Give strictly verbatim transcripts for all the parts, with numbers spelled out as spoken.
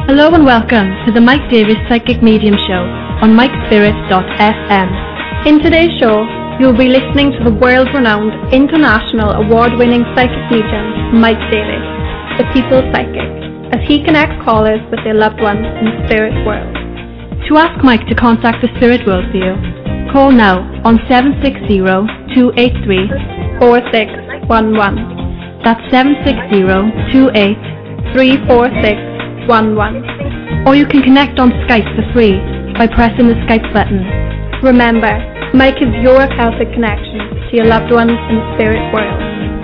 Hello and welcome to the Mike Davis Psychic Medium Show on mike spirit dot f m. In today's show, you'll be listening to the world-renowned, international award-winning psychic medium, Mike Davis, the People's Psychic, as he connects callers with their loved ones in the spirit world. To ask Mike to contact the spirit world for you, call now on seven six zero, two eight three, four six one one. That's seven six zero, two eight three, four six one one. Or you can connect on Skype for free by pressing the Skype button. Remember, Mike is your Celtic connection to your loved ones in the spirit world.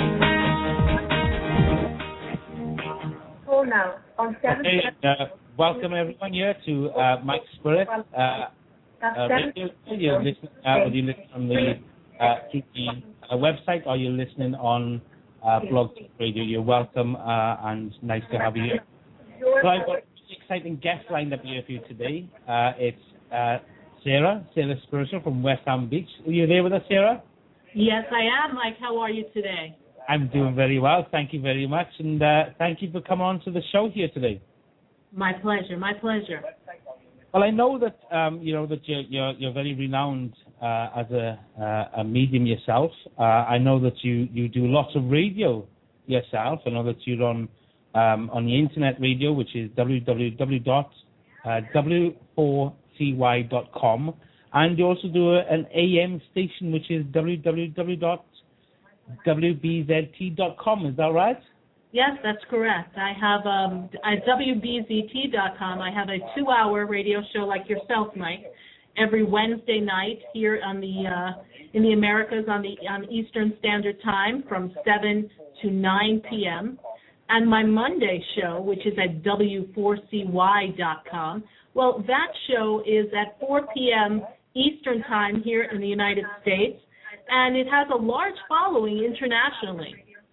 Call now on seven. Okay, uh, welcome everyone here to uh, Mike Spirit. Uh, uh, radio. You're listening, uh, whether you listen on the uh, through the uh, website or you're listening on uh, Blog Talk Radio. You're welcome uh, and nice to have you here. So I've got an exciting guest lined up here for you today. Uh, it's uh, Sarah, Sarah Spurser from West Ham Beach. Are you there with us, Sarah? Yes, I am, Mike. How are you today? I'm doing very well. Thank you very much. And uh, thank you for coming on to the show here today. My pleasure. My pleasure. Well, I know that um, you know that you're you're, you're very renowned uh, as a uh, a medium yourself. Uh, I know that you, you do lots of radio yourself. I know that you're on um, on the internet radio, which is w w w dot w four c y dot com, and you also do a, an A M station, which is w w w dot w b z t dot com. Is that right? Yes, that's correct. I have um, at w b z t dot com. I have a two-hour radio show like yourself, Mike, every Wednesday night here on the uh, in the Americas on the on Eastern Standard Time from seven to nine p.m. And my Monday show, which is at w four c y dot com. Well, that show is at four p.m. Eastern Time here in the United States, and it has a large following internationally.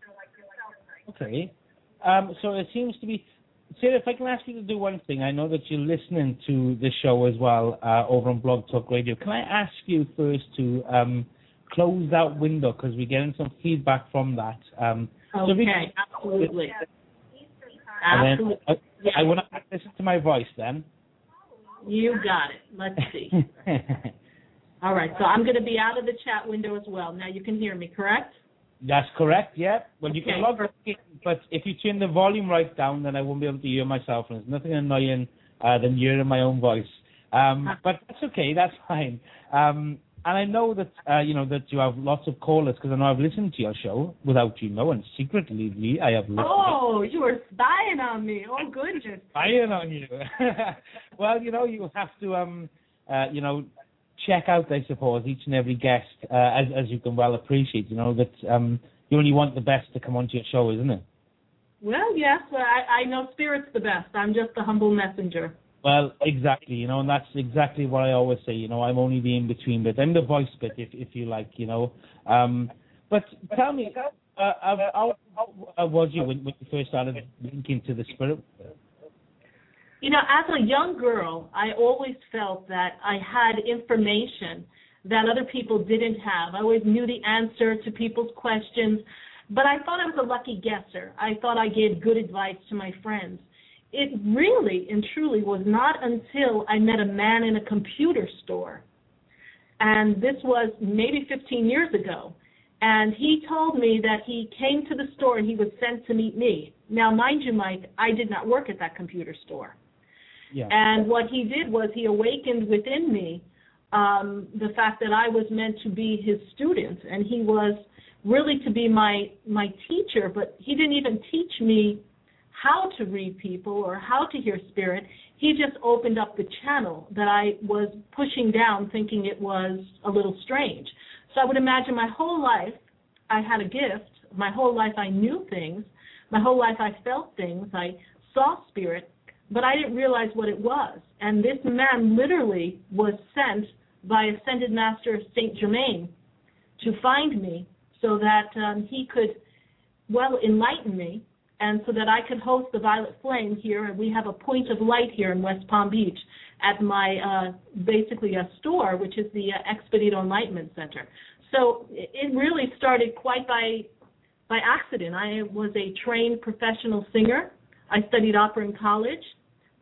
Okay. Um, so it seems to be... Sarah, if I can ask you to do one thing, I know that you're listening to the show as well uh, over on Blog Talk Radio. Can I ask you first to um, close that window, because we're getting some feedback from that. Um, okay, so we, absolutely. Absolutely. Then, uh, yes. I want to listen to my voice then. You got it. Let's see. All right, so I'm going to be out of the chat window as well. Now you can hear me, correct? That's correct, yeah. Well, you okay. can log in, but if you turn the volume right down, then I won't be able to hear myself, and there's nothing annoying uh, than hearing my own voice. Um, but that's okay, that's fine. Um, and I know that uh, you know that you have lots of callers, because I know I've listened to your show without you knowing. Secretly, I have listened. Oh, you were spying on me. Oh, goodness. Spying on you. Well, you know, you have to, um, uh, you know, check out, I suppose, each and every guest, uh, as, as you can well appreciate, you know, that um, you only want the best to come onto your show, isn't it? Well, yes, I, I know Spirit's the best. I'm just a humble messenger. Well, exactly, you know, and that's exactly what I always say, you know, I'm only the in-between bit. I'm the voice bit, if if you like, you know. Um, but tell me, uh, how, how was you when, when you first started linking to the spirit? You know, as a young girl, I always felt that I had information that other people didn't have. I always knew the answer to people's questions, but I thought I was a lucky guesser. I thought I gave good advice to my friends. It really and truly was not until I met a man in a computer store, and this was maybe fifteen years ago, and he told me that he came to the store and he was sent to meet me. Now, mind you, Mike, I did not work at that computer store. Yeah. And what he did was he awakened within me um, the fact that I was meant to be his student, and he was really to be my my teacher, but he didn't even teach me how to read people or how to hear spirit. He just opened up the channel that I was pushing down, thinking it was a little strange. So I would imagine my whole life I had a gift. My whole life I knew things. My whole life I felt things. I saw spirit, but I didn't realize what it was. And this man literally was sent by Ascended Master Saint Germain to find me so that um, he could, well, enlighten me, and so that I could host the Violet Flame here. And we have a point of light here in West Palm Beach at my, uh, basically a store, which is the uh, Expedito Enlightenment Center. So it really started quite by by accident. I was a trained professional singer. I studied opera in college.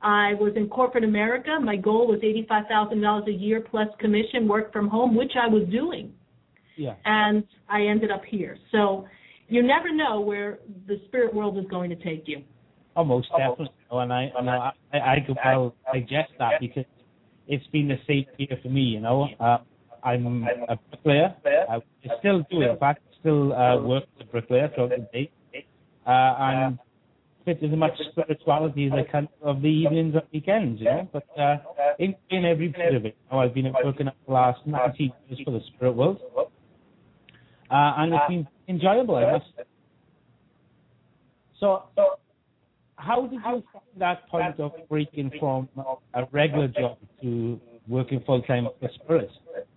I was in corporate America. My goal was eighty-five thousand dollars a year plus commission, work from home, which I was doing. Yeah. And I ended up here. So you never know where the spirit world is going to take you. Oh, most definitely. Oh, and I, and I, I, I could well digest that because it's been the same here for me, you know. Uh, I'm a bricklayer. I still do it. In fact, still uh, work as a bricklayer throughout the day. Uh, and fit as much spirituality as I can of the evenings and weekends, you know. But uh, in, in every bit of it, you know, I've been working up the last nineteen years for the spirit world. Uh, and it's been enjoyable, I must say. So, how did you find that point of breaking from a regular job to working full-time for Spirit?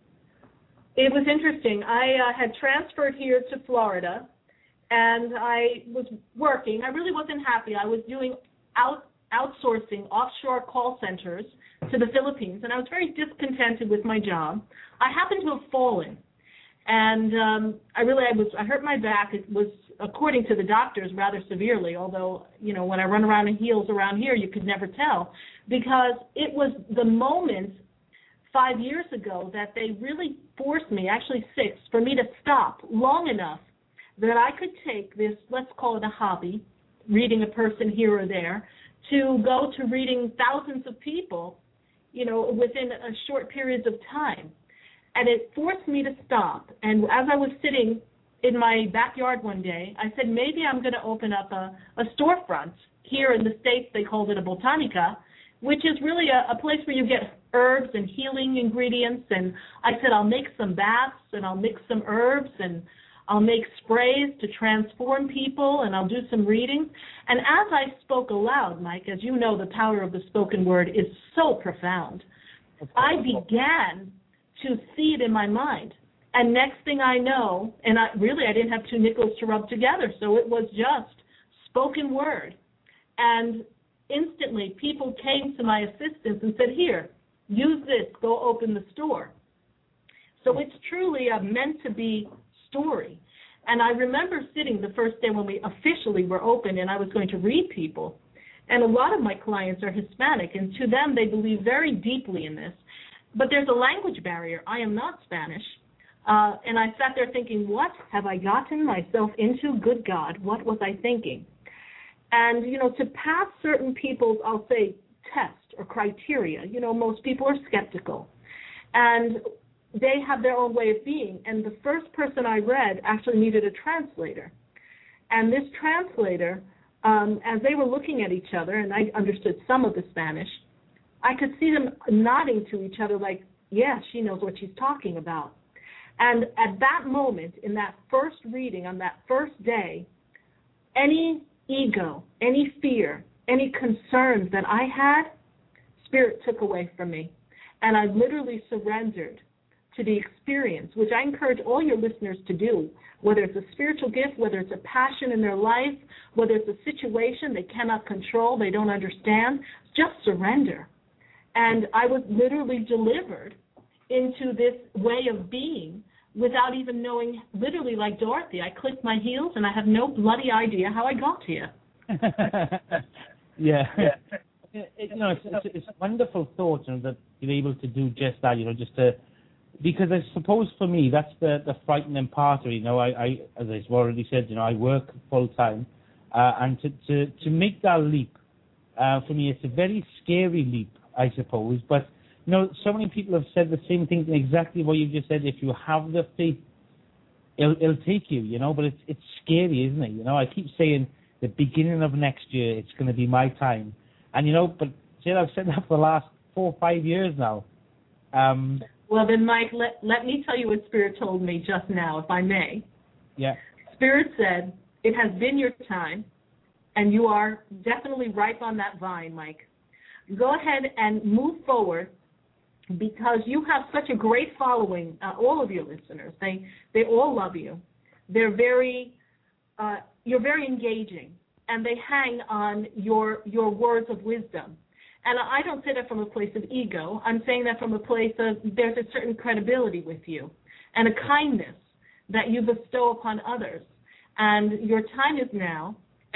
It was interesting. I uh, had transferred here to Florida, and I was working. I really wasn't happy. I was doing out outsourcing offshore call centers to the Philippines, and I was very discontented with my job. I happened to have fallen. And um, I really, I was, I hurt my back. It was, according to the doctors, rather severely. Although, you know, when I run around in heels around here, you could never tell, because it was the moment five years ago that they really forced me, actually six, for me to stop long enough that I could take this, let's call it a hobby, reading a person here or there, to go to reading thousands of people, you know, within a short periods of time. And it forced me to stop. And as I was sitting in my backyard one day, I said, maybe I'm going to open up a, a storefront. Here in the States, they called it a botanica, which is really a, a place where you get herbs and healing ingredients. And I said, I'll make some baths, and I'll mix some herbs, and I'll make sprays to transform people, and I'll do some readings. And as I spoke aloud, Mike, as you know, the power of the spoken word is so profound. I began to see it in my mind. And next thing I know, and I really I didn't have two nickels to rub together, so it was just spoken word. And instantly people came to my assistance and said, here, use this, go open the store. So it's truly a meant-to-be story. And I remember sitting the first day when we officially were open and I was going to read people. And a lot of my clients are Hispanic, and to them they believe very deeply in this. But there's a language barrier. I am not Spanish. Uh, and I sat there thinking, what have I gotten myself into? Good God, what was I thinking? And, you know, to pass certain people's, I'll say, test or criteria, you know, most people are skeptical. And they have their own way of being. And the first person I read actually needed a translator. And this translator, um, as they were looking at each other, and I understood some of the Spanish, I could see them nodding to each other like, yeah, she knows what she's talking about. And at that moment, in that first reading, on that first day, any ego, any fear, any concerns that I had, Spirit took away from me. And I literally surrendered to the experience, which I encourage all your listeners to do, whether it's a spiritual gift, whether it's a passion in their life, whether it's a situation they cannot control, they don't understand, just surrender. And I was literally delivered into this way of being without even knowing, literally like Dorothy. I clicked my heels, and I have no bloody idea how I got here. yeah. It, it, you know, it's, it's, it's a wonderful thought, you know, that you're able to do just that, you know, just to, because I suppose for me, that's the, the frightening part of it. You know, I, I, as I've already said, you know, I work full-time, uh, and to, to, to make that leap, uh, for me, it's a very scary leap, I suppose. But, you know, so many people have said the same thing, exactly what you just said. If you have the faith, it'll, it'll take you, you know, but it's, it's scary, isn't it? You know, I keep saying the beginning of next year, it's going to be my time. And, you know, but see, I've said that for the last four or five years now. Um, well, then, Mike, let, let me tell you what Spirit told me just now, if I may. Yeah. Spirit said, it has been your time, and you are definitely ripe on that vine, Mike. Go ahead and move forward, because you have such a great following, uh, all of your listeners. They they all love you. They're very, uh, you're very engaging, and they hang on your your words of wisdom. And I don't say that from a place of ego. I'm saying that from a place of there's a certain credibility with you and a kindness that you bestow upon others. And your time is now,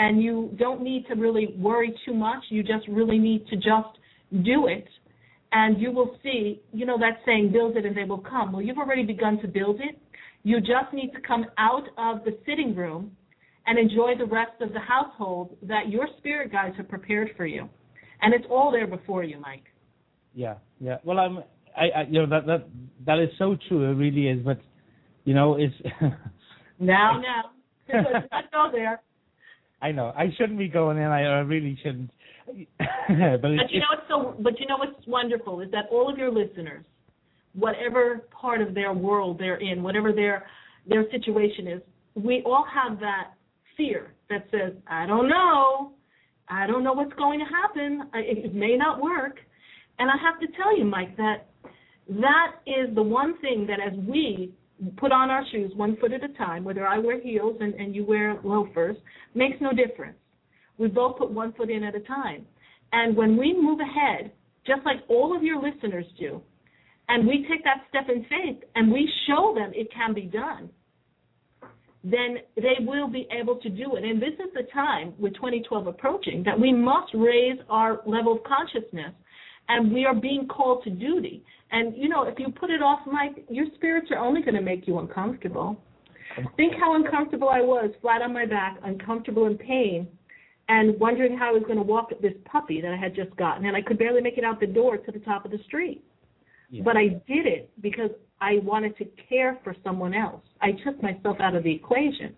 and you don't need to really worry too much. You just really need to just do it, and you will see, you know that saying, build it and they will come. Well, you've already begun to build it. You just need to come out of the sitting room and enjoy the rest of the household that your spirit guides have prepared for you. And it's all there before you, Mike. Yeah, yeah. Well, I'm, I, I you know, that, that, that is so true. It really is. But, you know, it's... now, now. Let's not go there. I know. I shouldn't be going in. I, I really shouldn't. but, but you know what's so? But you know what's wonderful is that all of your listeners, whatever part of their world they're in, whatever their their situation is, we all have that fear that says, I don't know. I don't know what's going to happen. It, it may not work. And I have to tell you, Mike, that that is the one thing that as we put on our shoes one foot at a time, whether I wear heels and, and you wear loafers, makes no difference. We both put one foot in at a time. And when we move ahead, just like all of your listeners do, and we take that step in faith and we show them it can be done, then they will be able to do it. And this is the time, with twenty twelve approaching, that we must raise our level of consciousness, and we are being called to duty. And, you know, if you put it off, Mike, your spirits are only going to make you uncomfortable. Think how uncomfortable I was, flat on my back, uncomfortable in pain, and wondering how I was going to walk this puppy that I had just gotten, and I could barely make it out the door to the top of the street. Yeah. But I did it because I wanted to care for someone else. I took myself out of the equation.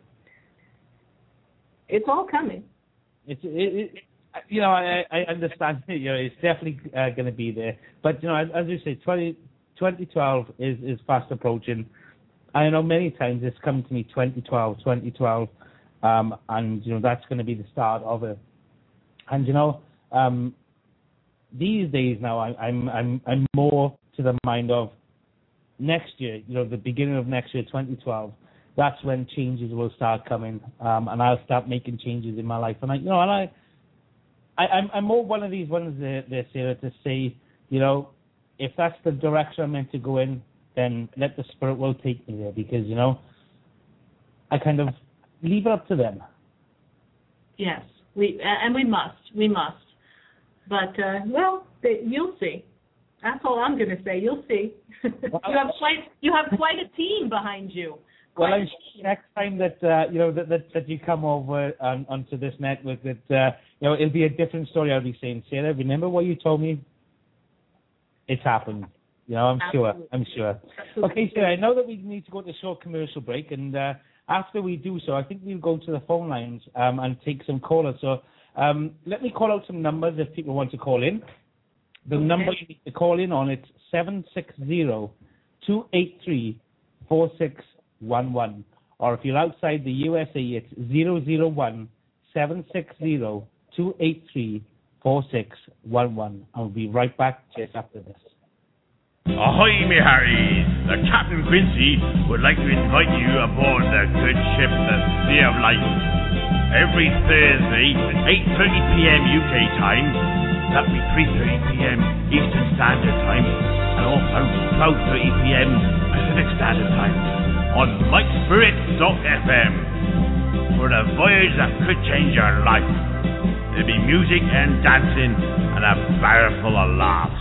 It's all coming. It's it, it, you know I, I understand. You know it's definitely uh, going to be there. But you know as, as you say, twenty twelve is, is fast approaching. I know many times it's come to me twenty twelve, twenty twelve, um, and you know that's going to be the start of it. And you know um, these days now I, I'm I'm I'm more to the mind of next year, you know, the beginning of next year, twenty twelve, that's when changes will start coming, um, and I'll start making changes in my life. And I, you know, and I, I I'm, I'm more one of these ones there, there, Sarah, to say, you know, if that's the direction I'm meant to go in, then let the Spirit will take me there, because you know, I kind of leave it up to them. Yes, we and we must, we must. But uh, well, you'll see. That's all I'm going to say. You'll see. Well, you have quite you have quite a team behind you. Quite well, I'm sure next time that uh, you know that, that that you come over on, onto this network, that uh, you know it'll be a different story. I'll be saying, Sarah, remember what you told me? It's happened. You know, I'm Absolutely. sure. I'm sure. Absolutely. Okay, Sarah, I know that we need to go to a short commercial break, and uh, after we do so, I think we'll go to the phone lines um, and take some callers. So um, let me call out some numbers if people want to call in. The okay. number you need to call in on, it's seven six zero, two eight three, four six one one. Or if you're outside the U S A, it's zero zero one, seven six zero, two eight three, four six one one. I'll be right back just after this. Ahoy, me Harrys! The Captain Quincy would like to invite you aboard the good ship, the Sea of Life. Every Thursday at eight thirty p.m. U K time, that'll be three thirty p.m. Eastern Standard Time, and also twelve thirty p.m. Pacific Standard Time on mike spirit dot f m for a voyage that could change your life. There'll be music and dancing and a barrel full of laughs.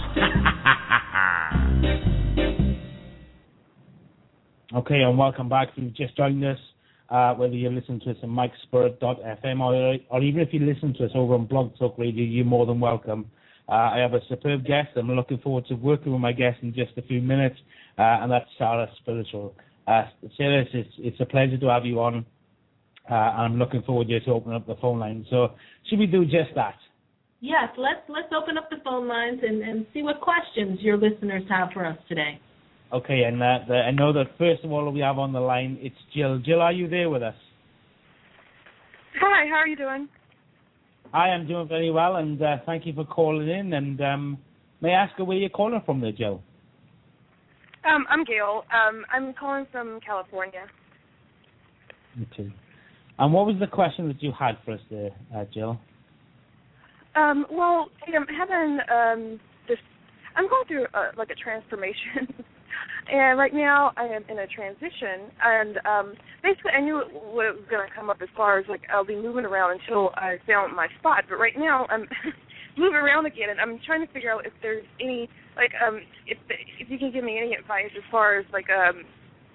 Okay, and welcome back. If you've just joined us, uh, whether you're listening to us on mike spirit dot f m or, or even if you listen to us over on Blog Talk Radio, you're more than welcome. Uh, I have a superb guest. I'm looking forward to working with my guest in just a few minutes, uh, and that's Sarah Spiritual. Uh, Sarah, it's, it's a pleasure to have you on, uh, and I'm looking forward to open up the phone line. So should we do just that? Yes, let's let's open up the phone lines and, and see what questions your listeners have for us today. Okay, and uh, the, I know that first of all we have on the line, it's Jill. Jill, are you there with us? Hi, how are you doing? Hi, I'm doing very well, and uh, thank you for calling in. And um, may I ask where you're calling from there, Jill? Um, I'm Gail. Um, I'm calling from California. Okay. And what was the question that you had for us there, uh, Jill? Um, well, I'm having um, this. I'm going through uh, like a transformation, and right now I am in a transition, and um, basically I knew it, what was going to come up as far as, like, I'll be moving around until I found my spot, but right now I'm moving around again, and I'm trying to figure out if there's any, like, um, if if you can give me any advice as far as, like, um,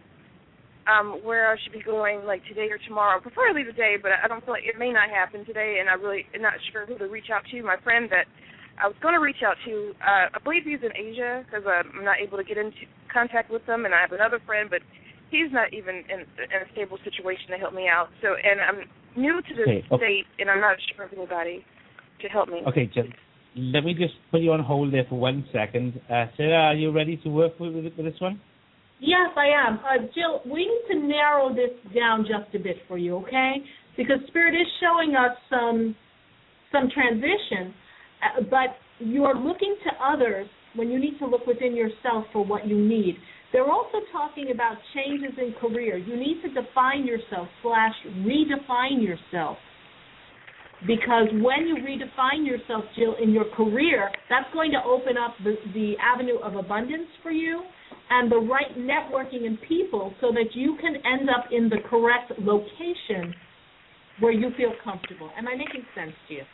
um, where I should be going, like, today or tomorrow, preferably today, but I don't feel like it may not happen today, and I really am not sure who to reach out to. My friend that I was going to reach out to, uh, I believe he's in Asia, because uh, I'm not able to get into contact with him, and I have another friend, but he's not even in, in a stable situation to help me out. So, and I'm new to this okay, okay. state, and I'm not sure of anybody to help me. Okay, Jill, let me just put you on hold there for one second. Uh, Sarah, are you ready to work with, with this one? Yes, I am. Uh, Jill, we need to narrow this down just a bit for you, okay? Because Spirit is showing us some some transition, uh, but you are looking to others when you need to look within yourself for what you need. They're also talking about changes in career. You need to define yourself slash redefine yourself. Because when you redefine yourself, Jill, in your career, that's going to open up the, the avenue of abundance for you and the right networking and people so that you can end up in the correct location where you feel comfortable. Am I making sense to you?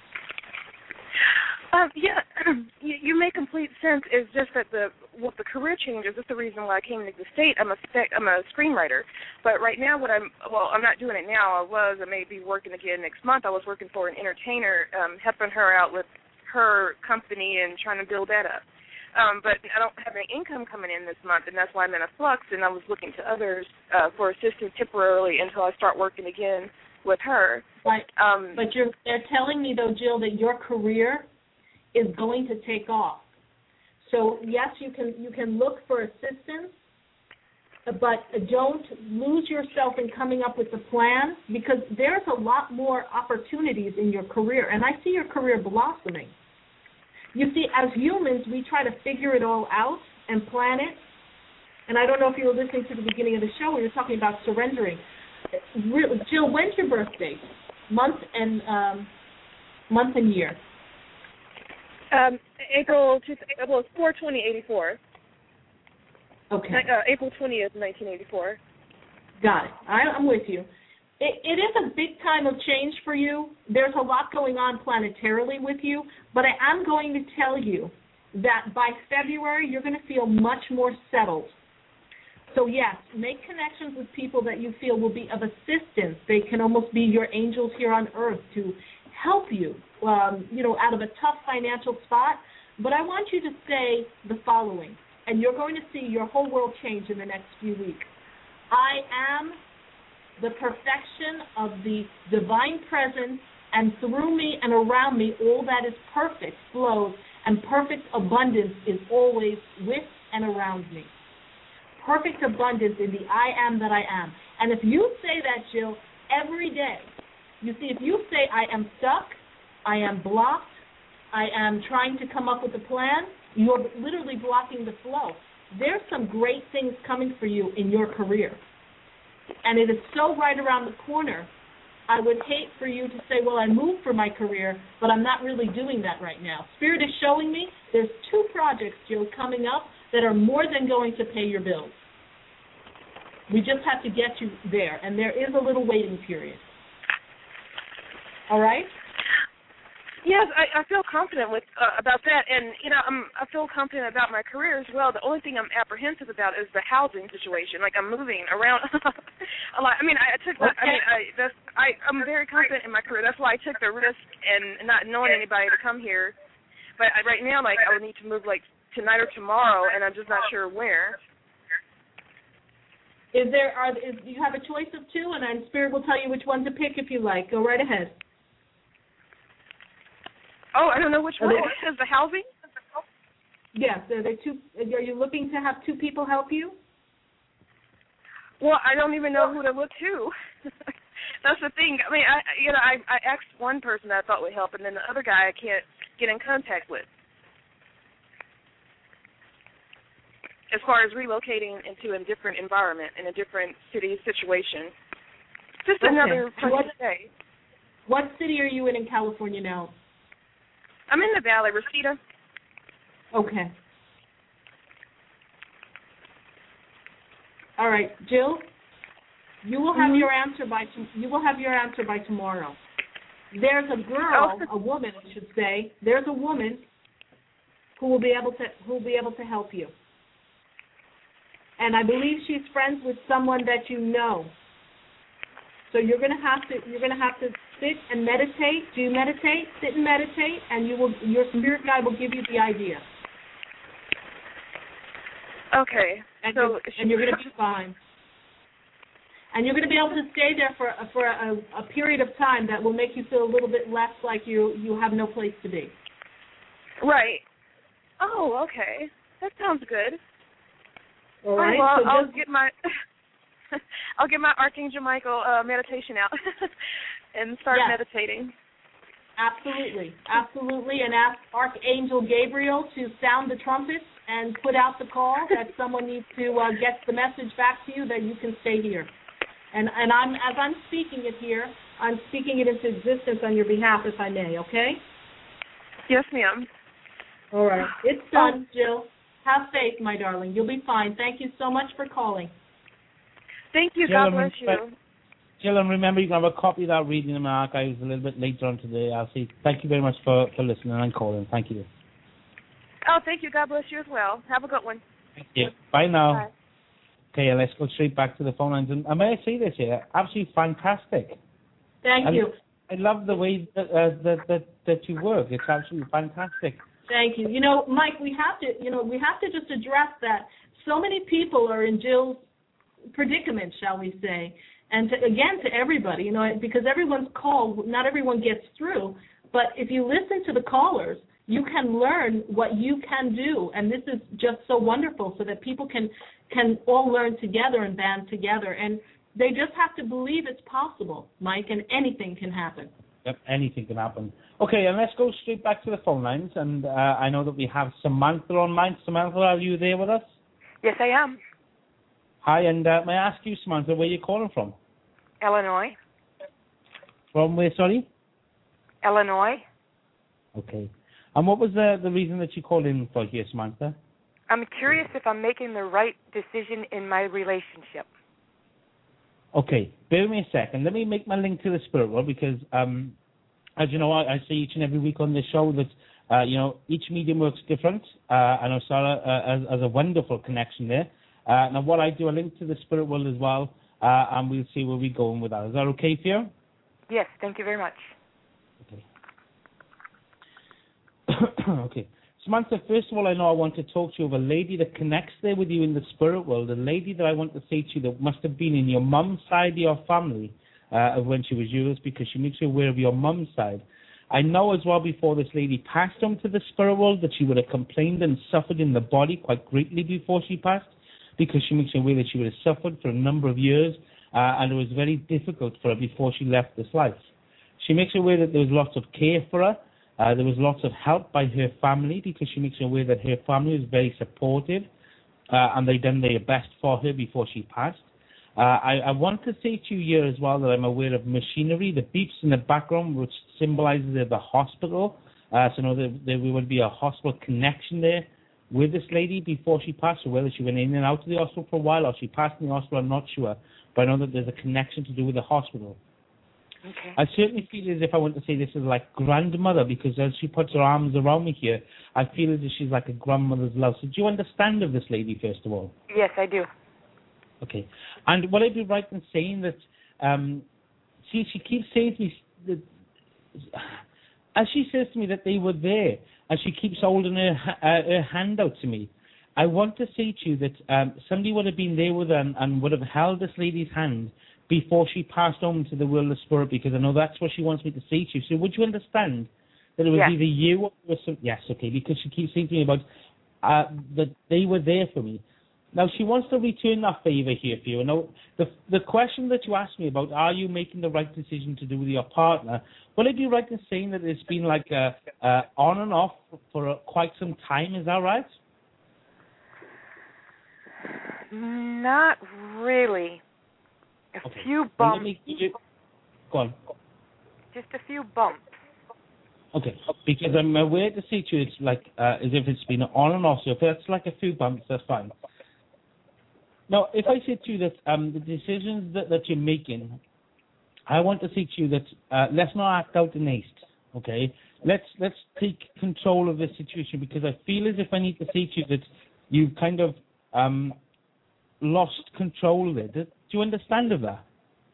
Um, yeah, you, you make complete sense. It's just that the with the career changes, that's the reason why I came to the state. I'm a spec, I'm a screenwriter, but right now, what I'm well, I'm not doing it now. I was, I may be working again next month. I was working for an entertainer, um, helping her out with her company and trying to build that up. Um, but I don't have any income coming in this month, and that's why I'm in a flux. And I was looking to others uh, for assistance temporarily until I start working again with her. Right. Um, but you're, they're telling me, though, Jill, that your career is going to take off. So, yes, you can you can look for assistance, but don't lose yourself in coming up with a plan because there's a lot more opportunities in your career, and I see your career blossoming. You see, as humans, we try to figure it all out and plan it, and I don't know if you were listening to the beginning of the show where you were talking about surrendering. Jill, when's your birthday? Month and um, month and year. Um, April two, well, it's four twenty eighty four. Okay. Uh, April twentieth, nineteen eighty four. Got it. I, I'm with you. It, it is a big time of change for you. There's a lot going on planetarily with you, but I am going to tell you that by February you're going to feel much more settled. So yes, make connections with people that you feel will be of assistance. They can almost be your angels here on earth to help you, um, you know, out of a tough financial spot. But I want you to say the following, and you're going to see your whole world change in the next few weeks. I am the perfection of the divine presence, and through me and around me, all that is perfect flows, and perfect abundance is always with and around me. Perfect abundance in the I am that I am. And if you say that, Jill, every day, you see, if you say I am stuck, I am blocked, I am trying to come up with a plan, you're literally blocking the flow. There's some great things coming for you in your career. And it is so right around the corner. I would hate for you to say, well, I moved for my career, but I'm not really doing that right now. Spirit is showing me there's two projects, Jill, coming up that are more than going to pay your bills. We just have to get you there, and there is a little waiting period. All right? Yes, I, I feel confident with uh, about that, and you know, I'm, I feel confident about my career as well. The only thing I'm apprehensive about is the housing situation. Like I'm moving around a lot. I mean, I, I took. Okay. I mean, I, that's. I, I'm very confident in my career. That's why I took the risk and not knowing anybody to come here. But I, right now, like I would need to move like tonight or tomorrow, and I'm just not sure where. Is there? Are is, you have a choice of two, and then Spirit will tell you which one to pick if you like. Go right ahead. Oh, I don't know which one. Is the housing? Yes. Are they two? Are you looking to have two people help you? Well, I don't even know who to look to. That's the thing. I mean, I you know, I I asked one person that I thought would help, and then the other guy I can't get in contact with. As far as relocating into a different environment, in a different city situation. Just okay. another place to stay. What city are you in in California now? I'm in the Valley, Reseda. Okay. All right, Jill, you will have Mhm. your answer by tom- you will have your answer by tomorrow. There's a girl, Oh. a woman, I should say. There's a woman who will be able to who will be able to help you. And I believe she's friends with someone that you know. So you're gonna have to you're gonna have to sit and meditate. Do you meditate? Sit and meditate, and you will your spirit guide will give you the idea. Okay. And so you're, and you're gonna be fine. And you're gonna be able to stay there for for a, a period of time that will make you feel a little bit less like you you have no place to be. Right. Oh, okay. That sounds good. All right. Well, so I'll just, get my I'll get my Archangel Michael uh, meditation out and start Yes. meditating. Absolutely, absolutely, and ask Archangel Gabriel to sound the trumpet and put out the call that someone needs to uh, get the message back to you that you can stay here. And and I'm as I'm speaking it here, I'm speaking it into existence on your behalf, if I may. Okay? Yes, ma'am. All right. It's done, Jill. Have faith, my darling. You'll be fine. Thank you so much for calling. Thank you. Jill, God and bless remember- you. Jill, and remember, you can have a copy of that reading in my archives a little bit later on today. I'll see. Thank you very much for, for listening and calling. Thank you. Oh, thank you. God bless you as well. Have a good one. Thank you. Bye now. Bye. Okay, let's go straight back to the phone lines. And, and may I say this here? Absolutely fantastic. Thank And you. I love the way that, uh, that that that you work. It's absolutely fantastic. Thank you. You know, Mike, we have to, you know, we have to just address that so many people are in Jill's predicament, shall we say, and to, again to everybody, you know, because everyone's call, not everyone gets through, but if you listen to the callers, you can learn what you can do, and this is just so wonderful so that people can can all learn together and band together, and they just have to believe it's possible, Mike, and anything can happen. Yep, anything can happen. Okay, and let's go straight back to the phone lines. And uh, I know that we have Samantha on line. Samantha, are you there with us? Yes, I am. Hi, and uh, may I ask you, Samantha, where you're calling from? Illinois. From where, sorry? Illinois. Okay. And what was the, the reason that you called in for here, Samantha? I'm curious if I'm making the right decision in my relationship. Okay, bear with me a second. Let me make my link to the spirit world because, um, as you know, I, I say each and every week on this show that, uh, you know, each medium works different. Uh, I know Sarah uh, has, has a wonderful connection there. Uh, now, what I do, I link to the spirit world as well, uh, and we'll see where we're going with that. Is that okay for you? Yes, thank you very much. Okay. Okay. Samantha, first of all, I know I want to talk to you of a lady that connects there with you in the spirit world, a lady that I want to say to you that must have been in your mum's side of your family uh, of when she was yours, because she makes you aware of your mum's side. I know as well before this lady passed on to the spirit world that she would have complained and suffered in the body quite greatly before she passed, because she makes you aware that she would have suffered for a number of years, uh, and it was very difficult for her before she left this life. She makes you aware that there was lots of care for her. Uh, there was lots of help by her family, because she makes you aware that her family was very supportive, uh, and they done their best for her before she passed. Uh, I, I want to say to you here as well that I'm aware of machinery, the beeps in the background, which symbolizes the hospital. Uh, so know that there would be a hospital connection there with this lady before she passed, or whether she went in and out of the hospital for a while or she passed in the hospital, I'm not sure. But I know that there's a connection to do with the hospital. Okay. I certainly feel as if I want to say this is like grandmother, because as she puts her arms around me here, I feel as if she's like a grandmother's love. So do you understand of this lady, first of all? Yes, I do. Okay. And would I be right in saying that, um, see, she keeps saying to me, that, as she says to me that they were there, and she keeps holding her, uh, her hand out to me, I want to say to you that um, somebody would have been there with her and, and would have held this lady's hand before she passed on to the world of spirit, because I know that's what she wants me to say to you. So would you understand that it was yes. either you or some... Yes, okay, because she keeps saying to me about uh, that they were there for me. Now, she wants to return that favour here for you. Now, the the question that you asked me about, are you making the right decision to do with your partner, will I be right in saying that it's been like a, uh, on and off for a, quite some time, is that right? Not really. A Okay. few Well, bumps. let me give you... Go on. Just a few bumps. Okay, because I'm aware to say to you, it's like uh, as if it's been on and off. So if that's like a few bumps, that's fine. Now, if I say to you that um, the decisions that, that you're making, I want to say to you that uh, let's not act out in haste, okay? Let's let's take control of this situation, because I feel as if I need to say to you that you've kind of um, lost control of it. Do you understand of that?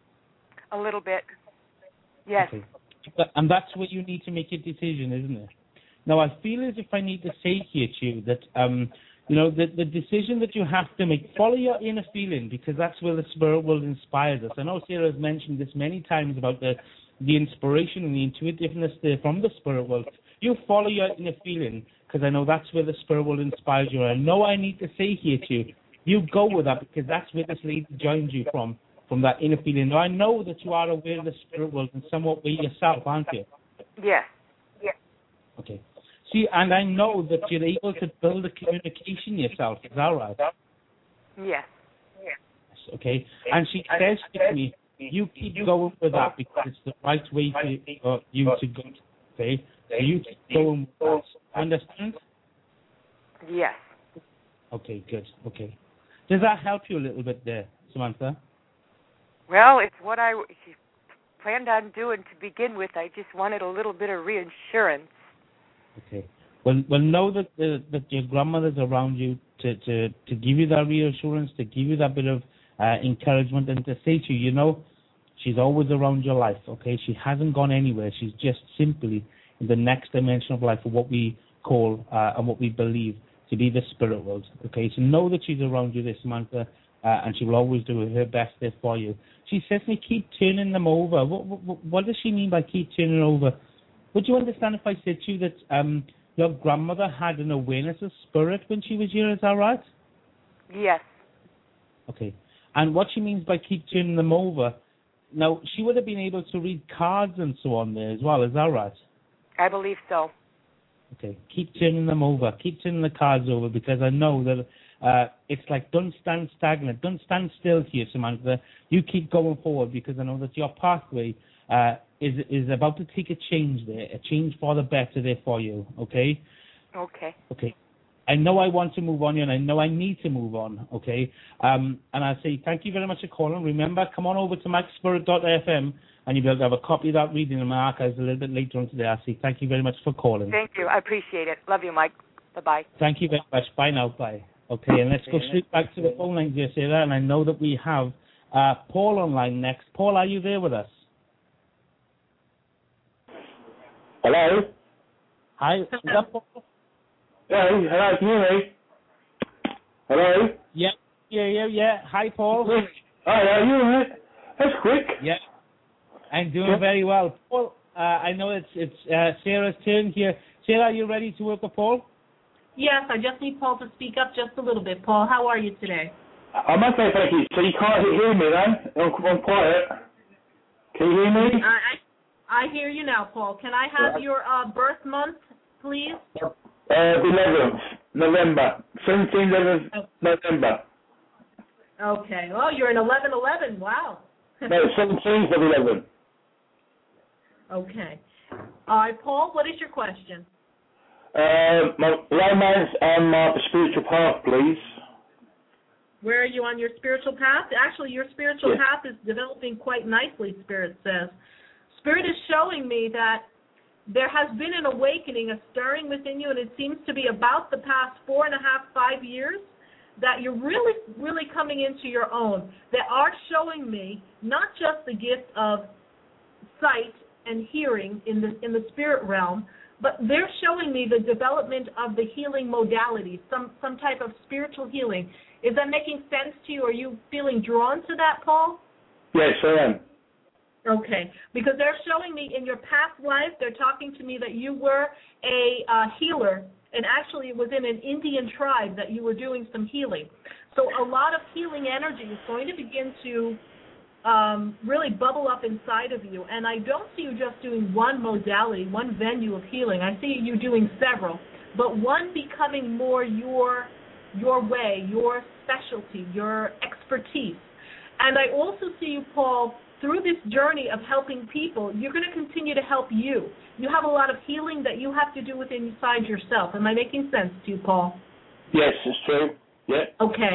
A little bit. Yes. Okay. And that's where you need to make your decision, isn't it? Now, I feel as if I need to say here to you that, um, you know, the, the decision that you have to make, follow your inner feeling, because that's where the spirit world inspires us. I know Sarah has mentioned this many times about the, the inspiration and the intuitiveness there from the spirit world. You follow your inner feeling, because I know that's where the spirit world inspires you. I know I need to say here to you, you go with that, because that's where this lady joins you from, from that inner feeling. Now, I know that you are aware of the spirit world and somewhat way yourself, aren't you? Yes. Yes. Okay. See, and I know that you're able to build a communication yourself. Is that right? Yes. Yes. Okay. And she says to me, you keep going with that because it's the right way for uh, you to go. Okay. So you keep going with that. Understand? Yes. Okay, good. Okay. Does that help you a little bit there, Samantha? Well, it's what I planned on doing to begin with. I just wanted a little bit of reassurance. Okay. Well, well, know that uh, that your grandmother's around you to, to, to give you that reassurance, to give you that bit of uh, encouragement, and to say to you, you know, she's always around your life. Okay, she hasn't gone anywhere. She's just simply in the next dimension of life, of what we call uh, and what we believe to be the spirit world. Okay, so know that she's around you, this Samantha, uh, and she will always do her best there for you. She says to me, keep turning them over. What, what, what does she mean by keep turning over? Would you understand if I said to you that um, your grandmother had an awareness of spirit when she was here? Is that right? Yes. Okay. And what she means by keep turning them over, now, she would have been able to read cards and so on there as well. Is that right? I believe so. Okay. Keep turning them over. Keep turning the cards over, because I know that uh, it's like, don't stand stagnant. Don't stand still here, Samantha. You keep going forward, because I know that your pathway uh, is is about to take a change there, a change for the better there for you, okay? Okay. Okay. I know I want to move on, and I know I need to move on, okay? Um, and I say thank you very much for calling. Remember, come on over to mike spirit dot f m, and you'll be able to have a copy of that reading in my archives a little bit later on today. I say thank you very much for calling. Thank you. I appreciate it. Love you, Mike. Bye-bye. Thank you very much. Bye now. Bye. Okay, and let's go straight back to the phone line, dear Sarah, and I know that we have uh, Paul online next. Paul, are you there with us? Hello? Hi, is that Paul? Hello, hello, can you hear me? Hello? Yeah, yeah, yeah, yeah. Hi, Paul. Hi, are you alright? That's quick. Yeah, I'm doing Yeah. very well. Paul, uh, I know it's it's uh, Sarah's turn here. Sarah, are you ready to work with Paul? Yes, I just need Paul to speak up just a little bit. Paul, how are you today? I'm okay, thank you. So you can't hear me then? I'm, I'm quiet. Can you hear me? I I, I hear you now, Paul. Can I have your uh, birth month, please? Uh, the eleventh, November. seventeenth, eleventh, Oh. November. Okay. Oh, you're an eleven eleven. Wow. No, seventeenth of eleven. Okay. All right, Paul, what is your question? Uh, my romance and my spiritual path, please. Where are you on your spiritual path? Actually, your spiritual Yes. path is developing quite nicely, Spirit says. Spirit is showing me that there has been an awakening, a stirring within you, and it seems to be about the past four and a half, five years that you're really, really coming into your own. They are showing me not just the gift of sight and hearing in the in the spirit realm, but they're showing me the development of the healing modalities, some some type of spiritual healing. Is that making sense to you? Are you feeling drawn to that, Paul? Yes, I am. Okay, because they're showing me in your past life, they're talking to me that you were a uh, healer, and actually it was in an Indian tribe that you were doing some healing. So a lot of healing energy is going to begin to um, really bubble up inside of you, and I don't see you just doing one modality, one venue of healing. I see you doing several, but one becoming more your your way, your specialty, your expertise. And I also see you, Paul, through this journey of helping people, you're going to continue to help you. You have a lot of healing that you have to do within inside yourself. Am I making sense to you, Paul? Yes, it's true. Yeah. Okay.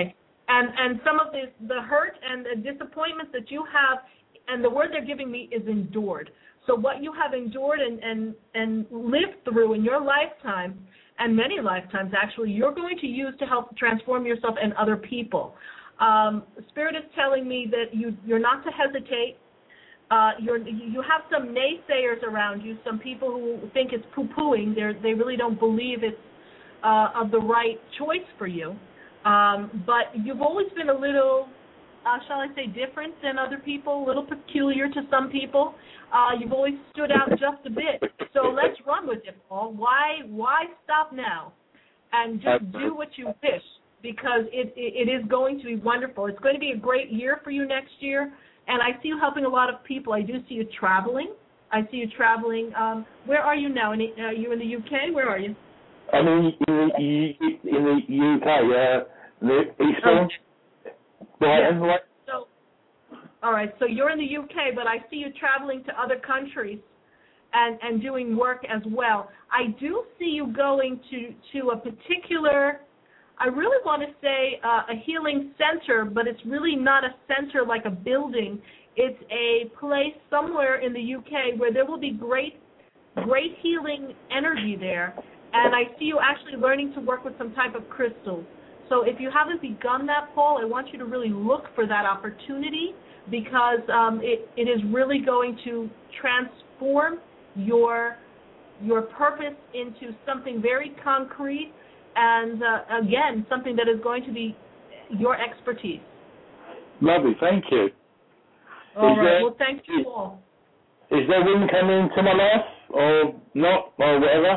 And and some of the, the hurt and the disappointments that you have, and the word they're giving me is endured. So what you have endured and, and, and lived through in your lifetime, and many lifetimes actually, you're going to use to help transform yourself and other people. Um, Spirit is telling me that you, you're not to hesitate. Uh, you're, you have some naysayers around you, some people who think it's poo-pooing. They're, they really don't believe it's uh, of the right choice for you. Um, but you've always been a little, uh, shall I say, different than other people, a little peculiar to some people. Uh, you've always stood out just a bit. So let's run with it, Paul. Why, why stop now and just do what you wish? Because it, it, it is going to be wonderful. It's going to be a great year for you next year. And I see you helping a lot of people. I do see you traveling. I see you traveling. Um, where are you now? In the, are you in the U K? Where are you? I'm in, in, the, in the U K, uh, the Eastbourne. Brighton, yeah. So, all right, so you're in the U K, but I see you traveling to other countries and, and doing work as well. I do see you going to, to a particular, I really want to say uh, a healing center, but it's really not a center like a building. It's a place somewhere in the U K where there will be great, great healing energy there. And I see you actually learning to work with some type of crystals. So if you haven't begun that, Paul, I want you to really look for that opportunity because um, it, it is really going to transform your your purpose into something very concrete and, uh, again, something that is going to be your expertise. Lovely, thank you. All is right, there, well, thank you, Paul. Is there wind coming into my life or not or whatever?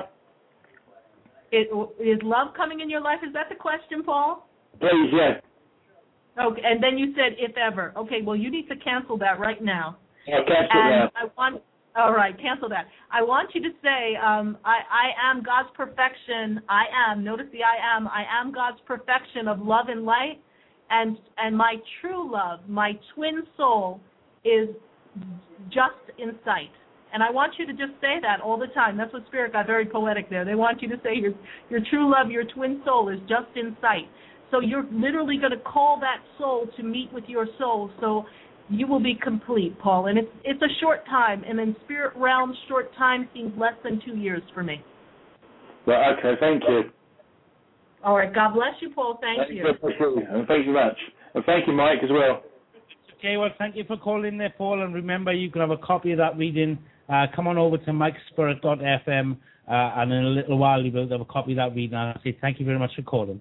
It, is love coming in your life? Is that the question, Paul? Please, yeah. Okay, and then you said if ever. Okay, well, you need to cancel that right now. I'll cancel and that. I want, all right, cancel that. I want you to say, um, I, I am God's perfection. I am, notice the I am, I am God's perfection of love and light, and and my true love, my twin soul, is just in sight. And I want you to just say that all the time. That's what Spirit got very poetic there. They want you to say your your true love, your twin soul is just in sight. So you're literally going to call that soul to meet with your soul. So you will be complete, Paul. And it's it's a short time. And in spirit realm, short time seems less than two years for me. Well, okay, thank you. All right. God bless you, Paul. Thank, thank you. you. And thank you much. And thank you, Mike, as well. Okay, well, thank you for calling there, Paul. And remember, you can have a copy of that reading. Uh, come on over to mike spirit dot f m, uh, and in a little while you will have a copy of that reading. And I'll say thank you very much for calling.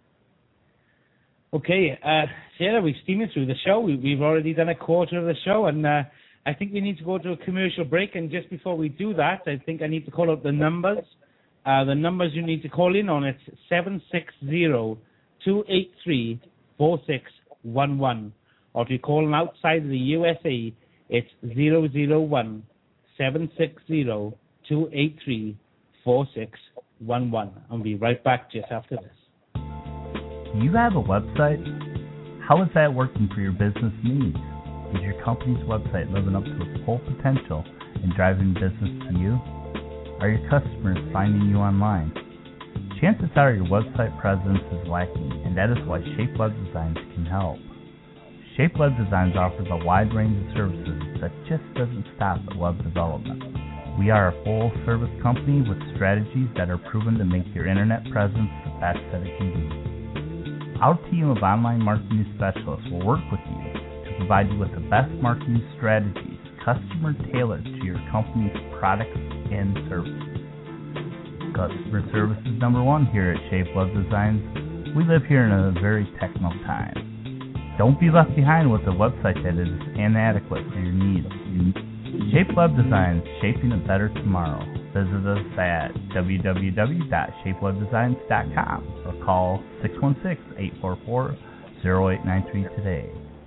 Okay, uh, Sarah, we're steaming through the show. We, we've already done a quarter of the show, and uh, I think we need to go to a commercial break. And just before we do that, I think I need to call out the numbers. Uh, the numbers you need to call in on, it's seven six zero, two eight three, four six one one. Or if you're calling outside of the U S A, it's zero zero one, seven six zero, two eight three, four six one one. I'll be right back just after this. You have a website? How is that working for your business needs? Is your company's website living up to its full potential and driving business to you? Are your customers finding you online? Chances are your website presence is lacking, and that is why Shape Web Designs can help. Shape Web Designs offers a wide range of services that just doesn't stop at web development. We are a full-service company with strategies that are proven to make your internet presence the best that it can be. Our team of online marketing specialists will work with you to provide you with the best marketing strategies customer-tailored to your company's products and services. Customer service is number one here at Shape Web Designs. We live here in a very technical time. Don't be left behind with a website that is inadequate for your needs. Shape Web Designs, shaping a better tomorrow. Visit us at w w w dot shape web designs dot com or call six one six, eight four four, zero eight nine three today.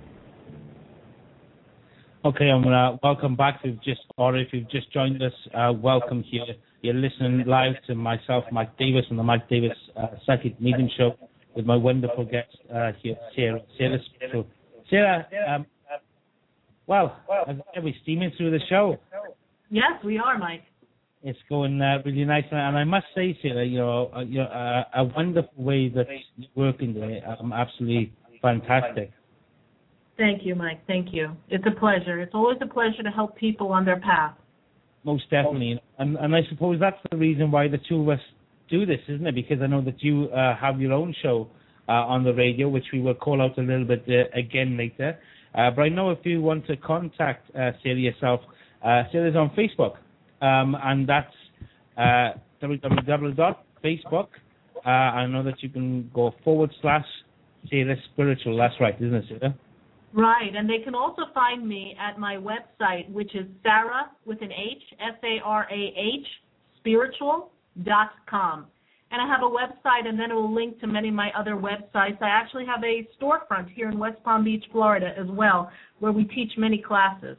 Okay, I'm gonna welcome back. If you've just, or if you've just joined us, uh, welcome here. You're listening live to myself, Mike Davis, on the Mike Davis uh, Psychic Medium Show with my wonderful guest uh, here, Sarah. Sarah, so, Sarah, um, well, are we steaming through the show? Yes, we are, Mike. It's going uh, really nice, and I must say, Sarah, you know, uh, you know uh, a wonderful way that you're working there. I'm absolutely fantastic. Thank you, Mike. Thank you. It's a pleasure. It's always a pleasure to help people on their path. Most definitely. And, and I suppose that's the reason why the two of us do this, isn't it? Because I know that you uh, have your own show uh, on the radio, which we will call out a little bit uh, again later. Uh, but I know if you want to contact uh, Sarah yourself, uh, Sarah's on Facebook. Um, and that's uh, w w w dot facebook. Uh, I know that you can go forward slash Sarah Spiritual. That's right, isn't it, Sarah? Right, and they can also find me at my website, which is Sarah with an H, S A R A H, spiritual dot com. And I have a website, and then it will link to many of my other websites. I actually have a storefront here in West Palm Beach, Florida, as well, where we teach many classes.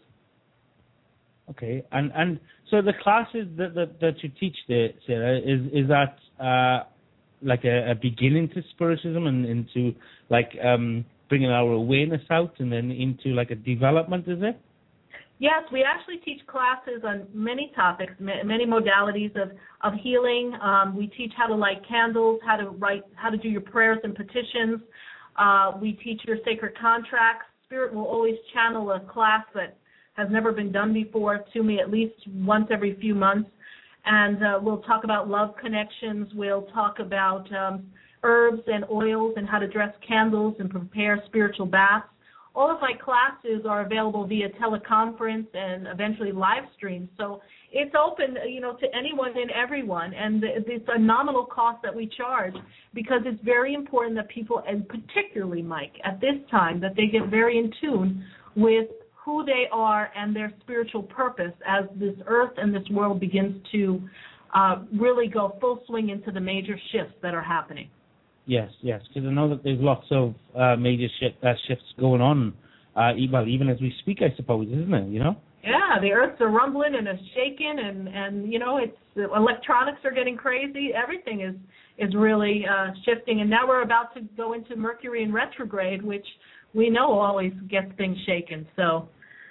Okay, and and so the classes that that, that you teach there, Sarah, is is that uh, like a, a beginning to spiritism and into like um, bringing our awareness out and then into like a development, is it? Yes, we actually teach classes on many topics, many modalities of, of healing. Um, we teach how to light candles, how to write, how to do your prayers and petitions. Uh, we teach your sacred contracts. Spirit will always channel a class that has never been done before to me at least once every few months. And uh, we'll talk about love connections. We'll talk about um, herbs and oils and how to dress candles and prepare spiritual baths. All of my classes are available via teleconference and eventually live stream. So it's open, you know, to anyone and everyone. And it's a nominal cost that we charge because it's very important that people, and particularly, Mike, at this time, that they get very in tune with who they are and their spiritual purpose as this earth and this world begins to uh, really go full swing into the major shifts that are happening. Yes, yes, because I know that there's lots of uh, major shift, uh, shifts going on, uh, well, even as we speak, I suppose, isn't it, you know? Yeah, the earth's a rumbling and a shaking, and, and you know, it's electronics are getting crazy. Everything is, is really uh, shifting, and now we're about to go into Mercury in retrograde, which we know always gets things shaken, so...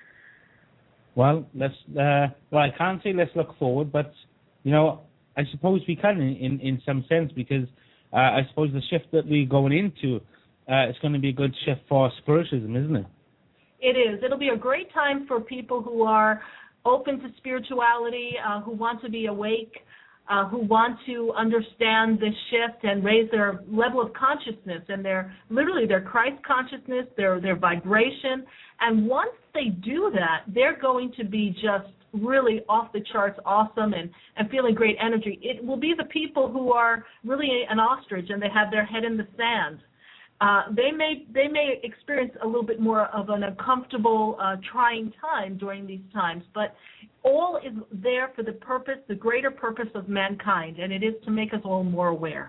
Well, let's, uh, well, I can't say let's look forward, but, you know, I suppose we can in, in, in some sense because... Uh, I suppose the shift that we're going into, uh, it's going to be a good shift for spiritism, isn't it? It is. It'll be a great time for people who are open to spirituality, uh, who want to be awake, uh, who want to understand this shift and raise their level of consciousness and their literally their Christ consciousness, their their vibration. And once they do that, they're going to be just really off the charts awesome and, and feeling great energy. It will be the people who are really an ostrich and they have their head in the sand. Uh, they may they may experience a little bit more of an uncomfortable, uh, trying time during these times, but all is there for the purpose, the greater purpose of mankind, and it is to make us all more aware.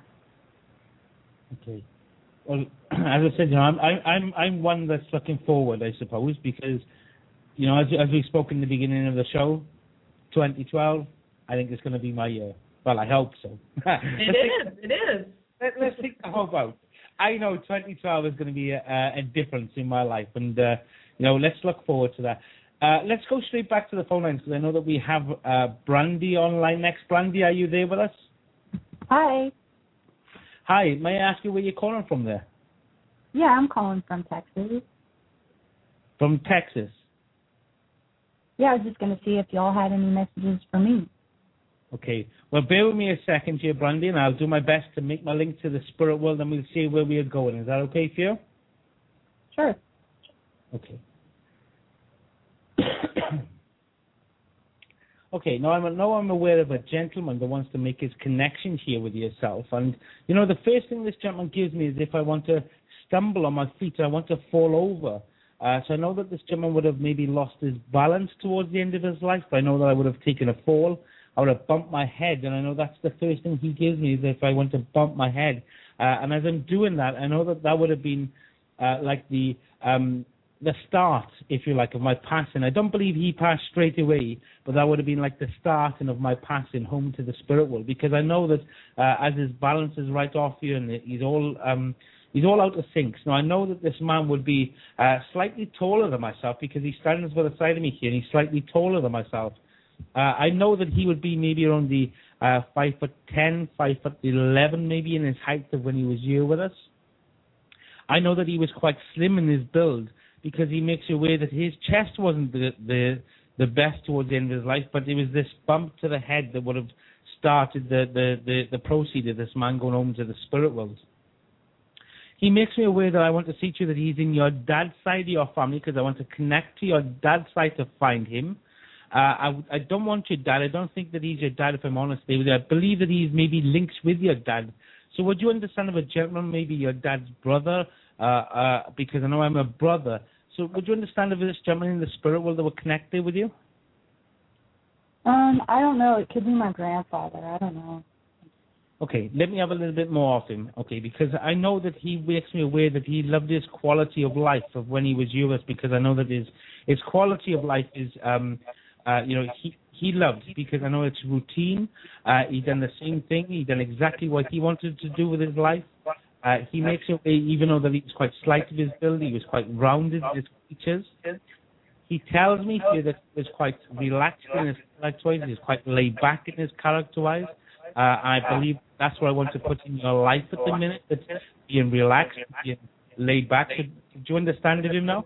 Okay. Well, as I said, you know, I'm I'm I'm one that's looking forward, I suppose, because you know, as, as we spoke in the beginning of the show, twenty twelve, I think it's going to be my year. Well, I hope so. It is. Think, it is. Let, let's think the hope out. I know twenty twelve is going to be a, a difference in my life, and uh, you know, let's look forward to that. Uh, let's go straight back to the phone lines because I know that we have uh, Brandy online next. Brandy, are you there with us? Hi. Hi. May I ask you where you're calling from there? Yeah, I'm calling from Texas. From Texas. Yeah, I was just going to see if y'all had any messages for me. Okay. Well, bear with me a second here, Brandy, and I'll do my best to make my link to the spirit world, and we'll see where we are going. Is that okay for you? Sure. Okay. Okay, now I'm, now I'm aware of a gentleman that wants to make his connection here with yourself. And, you know, the first thing this gentleman gives me is if I want to stumble on my feet, I want to fall over. Uh, so I know that this gentleman would have maybe lost his balance towards the end of his life. I know that I would have taken a fall. I would have bumped my head, and I know that's the first thing he gives me is if I want to bump my head. Uh, and as I'm doing that, I know that that would have been uh, like the um, the start, if you like, of my passing. I don't believe he passed straight away, but that would have been like the starting of my passing home to the spirit world, because I know that uh, as his balance is right off you and he's all... Um, He's all out of sync. Now, I know that this man would be uh, slightly taller than myself because he stands by the side of me here, and he's slightly taller than myself. Uh, I know that he would be maybe around the uh, five foot ten, five foot eleven, maybe in his height of when he was here with us. I know that he was quite slim in his build because he makes you aware that his chest wasn't the the the best towards the end of his life, but it was this bump to the head that would have started the the the, the proceed of this man going home to the spirit world. He makes me aware that I want to see to you that he's in your dad's side of your family because I want to connect to your dad's side to find him. Uh, I, I don't want your dad. I don't think that he's your dad, if I'm honest. I believe that he's maybe linked with your dad. So would you understand of a gentleman, maybe your dad's brother, uh, uh, because I know I'm a brother. So would you understand of this gentleman in the spirit world that were connected with you? Um, I don't know. It could be my grandfather. I don't know. Okay, let me have a little bit more of him, okay, because I know that he makes me aware that he loved his quality of life of when he was yours, because I know that his his quality of life is, um, uh, you know, he, he loved, because I know it's routine. Uh, he done the same thing. He done exactly what he wanted to do with his life. Uh, he makes it, even though that he was quite slight of his build, he was quite rounded in his features. He tells me here that he was quite relaxed in his character-wise. He was quite laid back in his character-wise. Uh, I believe that's what I want to put in your life at the minute, that being relaxed, being laid back. Do you understand it now?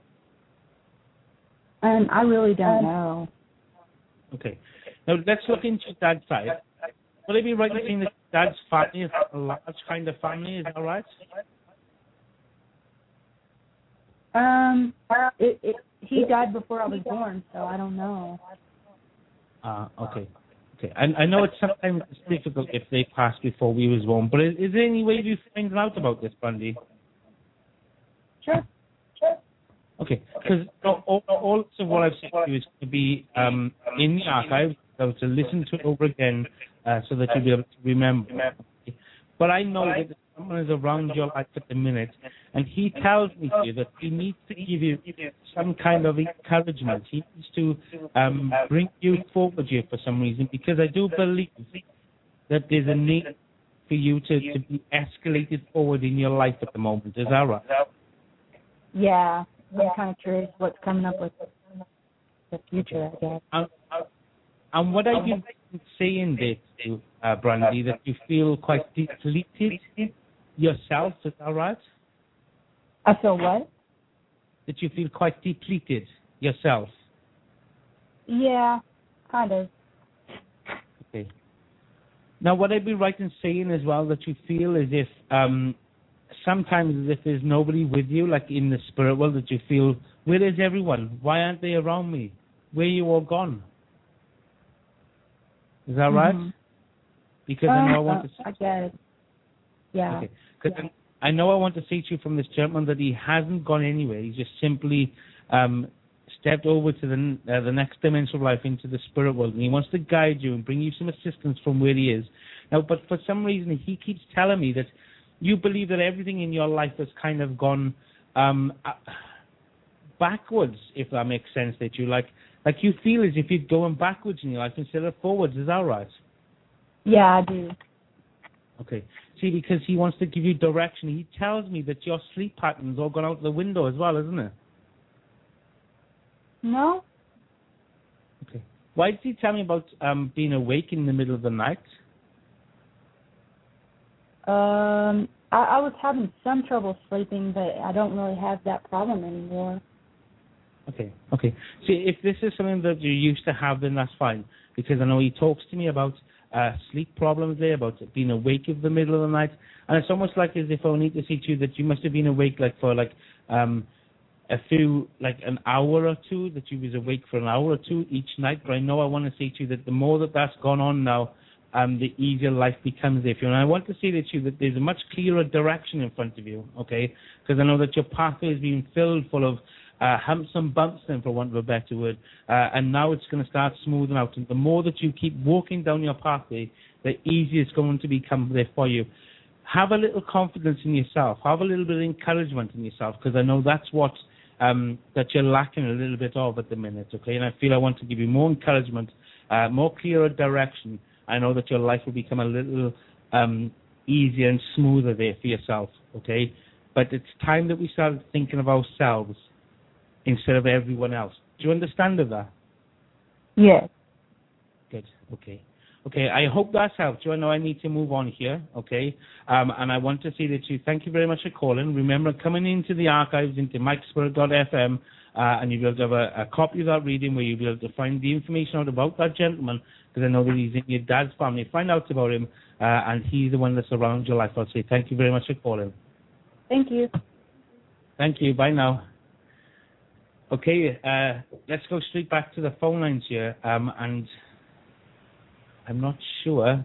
Um, I really don't know. Okay. Now, let's look into Dad's side. Would I be right in saying that Dad's family is a large kind of family? Is that right? Um, it, it, he died before I was born, so I don't know. Ah, uh, okay. Okay, I, I know it's sometimes it's difficult if they passed before we was born, but is, is there any way you find out about this, Brandy? Sure. Sure. Okay, because all, all of what I've said to you is to be um, in the archive, so to listen to it over again, uh, so that you'll be able to remember. Okay. But I know that someone is around your life at the minute, and he tells me to you that he needs to give you some kind of encouragement. He needs to um, bring you forward here for some reason, because I do believe that there's a need for you to, to be escalated forward in your life at the moment. Is that right? Yeah, I'm kind of curious what's coming up with the future, I guess. Um, and what are you saying there to uh, Brandy, that you feel quite depleted yourself? Is that right? I feel what? That you feel quite depleted yourself. Yeah, kind of. Okay. Now, would I be right in saying as well that you feel as if um, sometimes as if there's nobody with you, like in the spirit world, that you feel, where is everyone? Why aren't they around me? Where are you all gone? Is that right? Mm-hmm. Because uh, I know I want uh, to... I guess. Yeah. Okay. Because I know I want to say to you from this gentleman that he hasn't gone anywhere. He's just simply um, stepped over to the uh, the next dimension of life, into the spirit world, and he wants to guide you and bring you some assistance from where he is. Now, but for some reason, he keeps telling me that you believe that everything in your life has kind of gone um, uh, backwards, if that makes sense, that you like, like you feel as if you're going backwards in your life instead of forwards. Is that right? Yeah, I do. Okay. See, because he wants to give you direction. He tells me that your sleep pattern's all gone out the window as well, isn't it? No. Okay. Why did he tell me about um, being awake in the middle of the night? Um, I, I was having some trouble sleeping, but I don't really have that problem anymore. Okay, okay. See, if this is something that you used to have, then that's fine. Because I know he talks to me about uh, sleep problems there, about being awake in the middle of the night. And it's almost like as if I need to see to you that you must have been awake like for like um, a few, like an hour or two, that you was awake for an hour or two each night. But I know I want to say to you that the more that that's gone on now, um, the easier life becomes there for you. And I want to say to you that there's a much clearer direction in front of you, okay? Because I know that your pathway is being filled full of Uh, humps and bumps, then, for want of a better word, uh, and now it's going to start smoothing out. And the more that you keep walking down your pathway, the easier it's going to become there for you. Have a little confidence in yourself. Have a little bit of encouragement in yourself, because I know that's what um, that you're lacking a little bit of at the minute. Okay, and I feel I want to give you more encouragement, uh, more clearer direction. I know that your life will become a little um, easier and smoother there for yourself. Okay, but it's time that we start thinking of ourselves instead of everyone else. Do you understand of that? Yes. Good. Okay. Okay, I hope that's helped you. I know I need to move on here, okay? Um, and I want to say that you, thank you very much for calling. Remember, coming into the archives, into mike spirit dot f m, uh, and you'll be able to have a, a copy of that reading where you'll be able to find the information out about that gentleman, because I know that he's in your dad's family. Find out about him, uh, and he's the one that's around your life. I'll say thank you very much for calling. Thank you. Thank you. Bye now. Okay, uh, let's go straight back to the phone lines here, um, and I'm not sure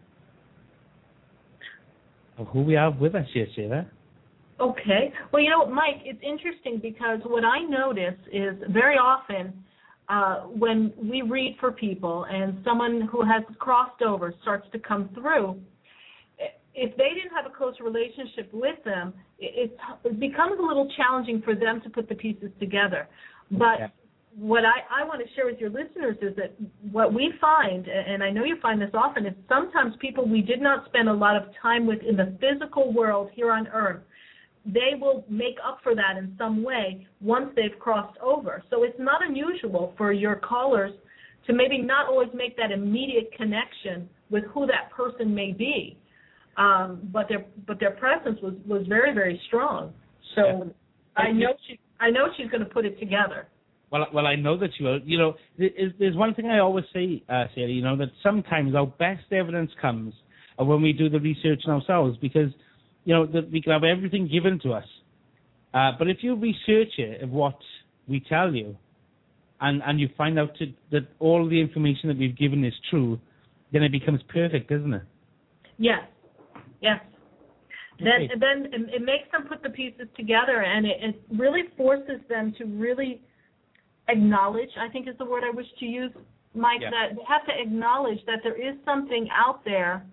of who we have with us here, Sheila. Okay. Well, you know, Mike, it's interesting because what I notice is very often uh, when we read for people and someone who has crossed over starts to come through, if they didn't have a close relationship with them, it, it becomes a little challenging for them to put the pieces together. But okay. What I, I want to share with your listeners is that what we find, and I know you find this often, is sometimes people we did not spend a lot of time with in the physical world here on Earth, they will make up for that in some way once they've crossed over. So it's not unusual for your callers to maybe not always make that immediate connection with who that person may be, um, but their but their presence was, was very, very strong. So yeah. I know she I know she's going to put it together. Well, well, I know that you will. You know, there's one thing I always say, uh, Sarah, you know, that sometimes our best evidence comes when we do the research ourselves, because, you know, that we can have everything given to us. Uh, but if you research it of what we tell you, and, and you find out to, that all the information that we've given is true, then it becomes perfect, doesn't it? Yes, yes. Okay. Then, then it makes them put the pieces together, and it, it really forces them to really acknowledge, I think is the word I wish to use, Mike, yeah. that they have to acknowledge that there is something out there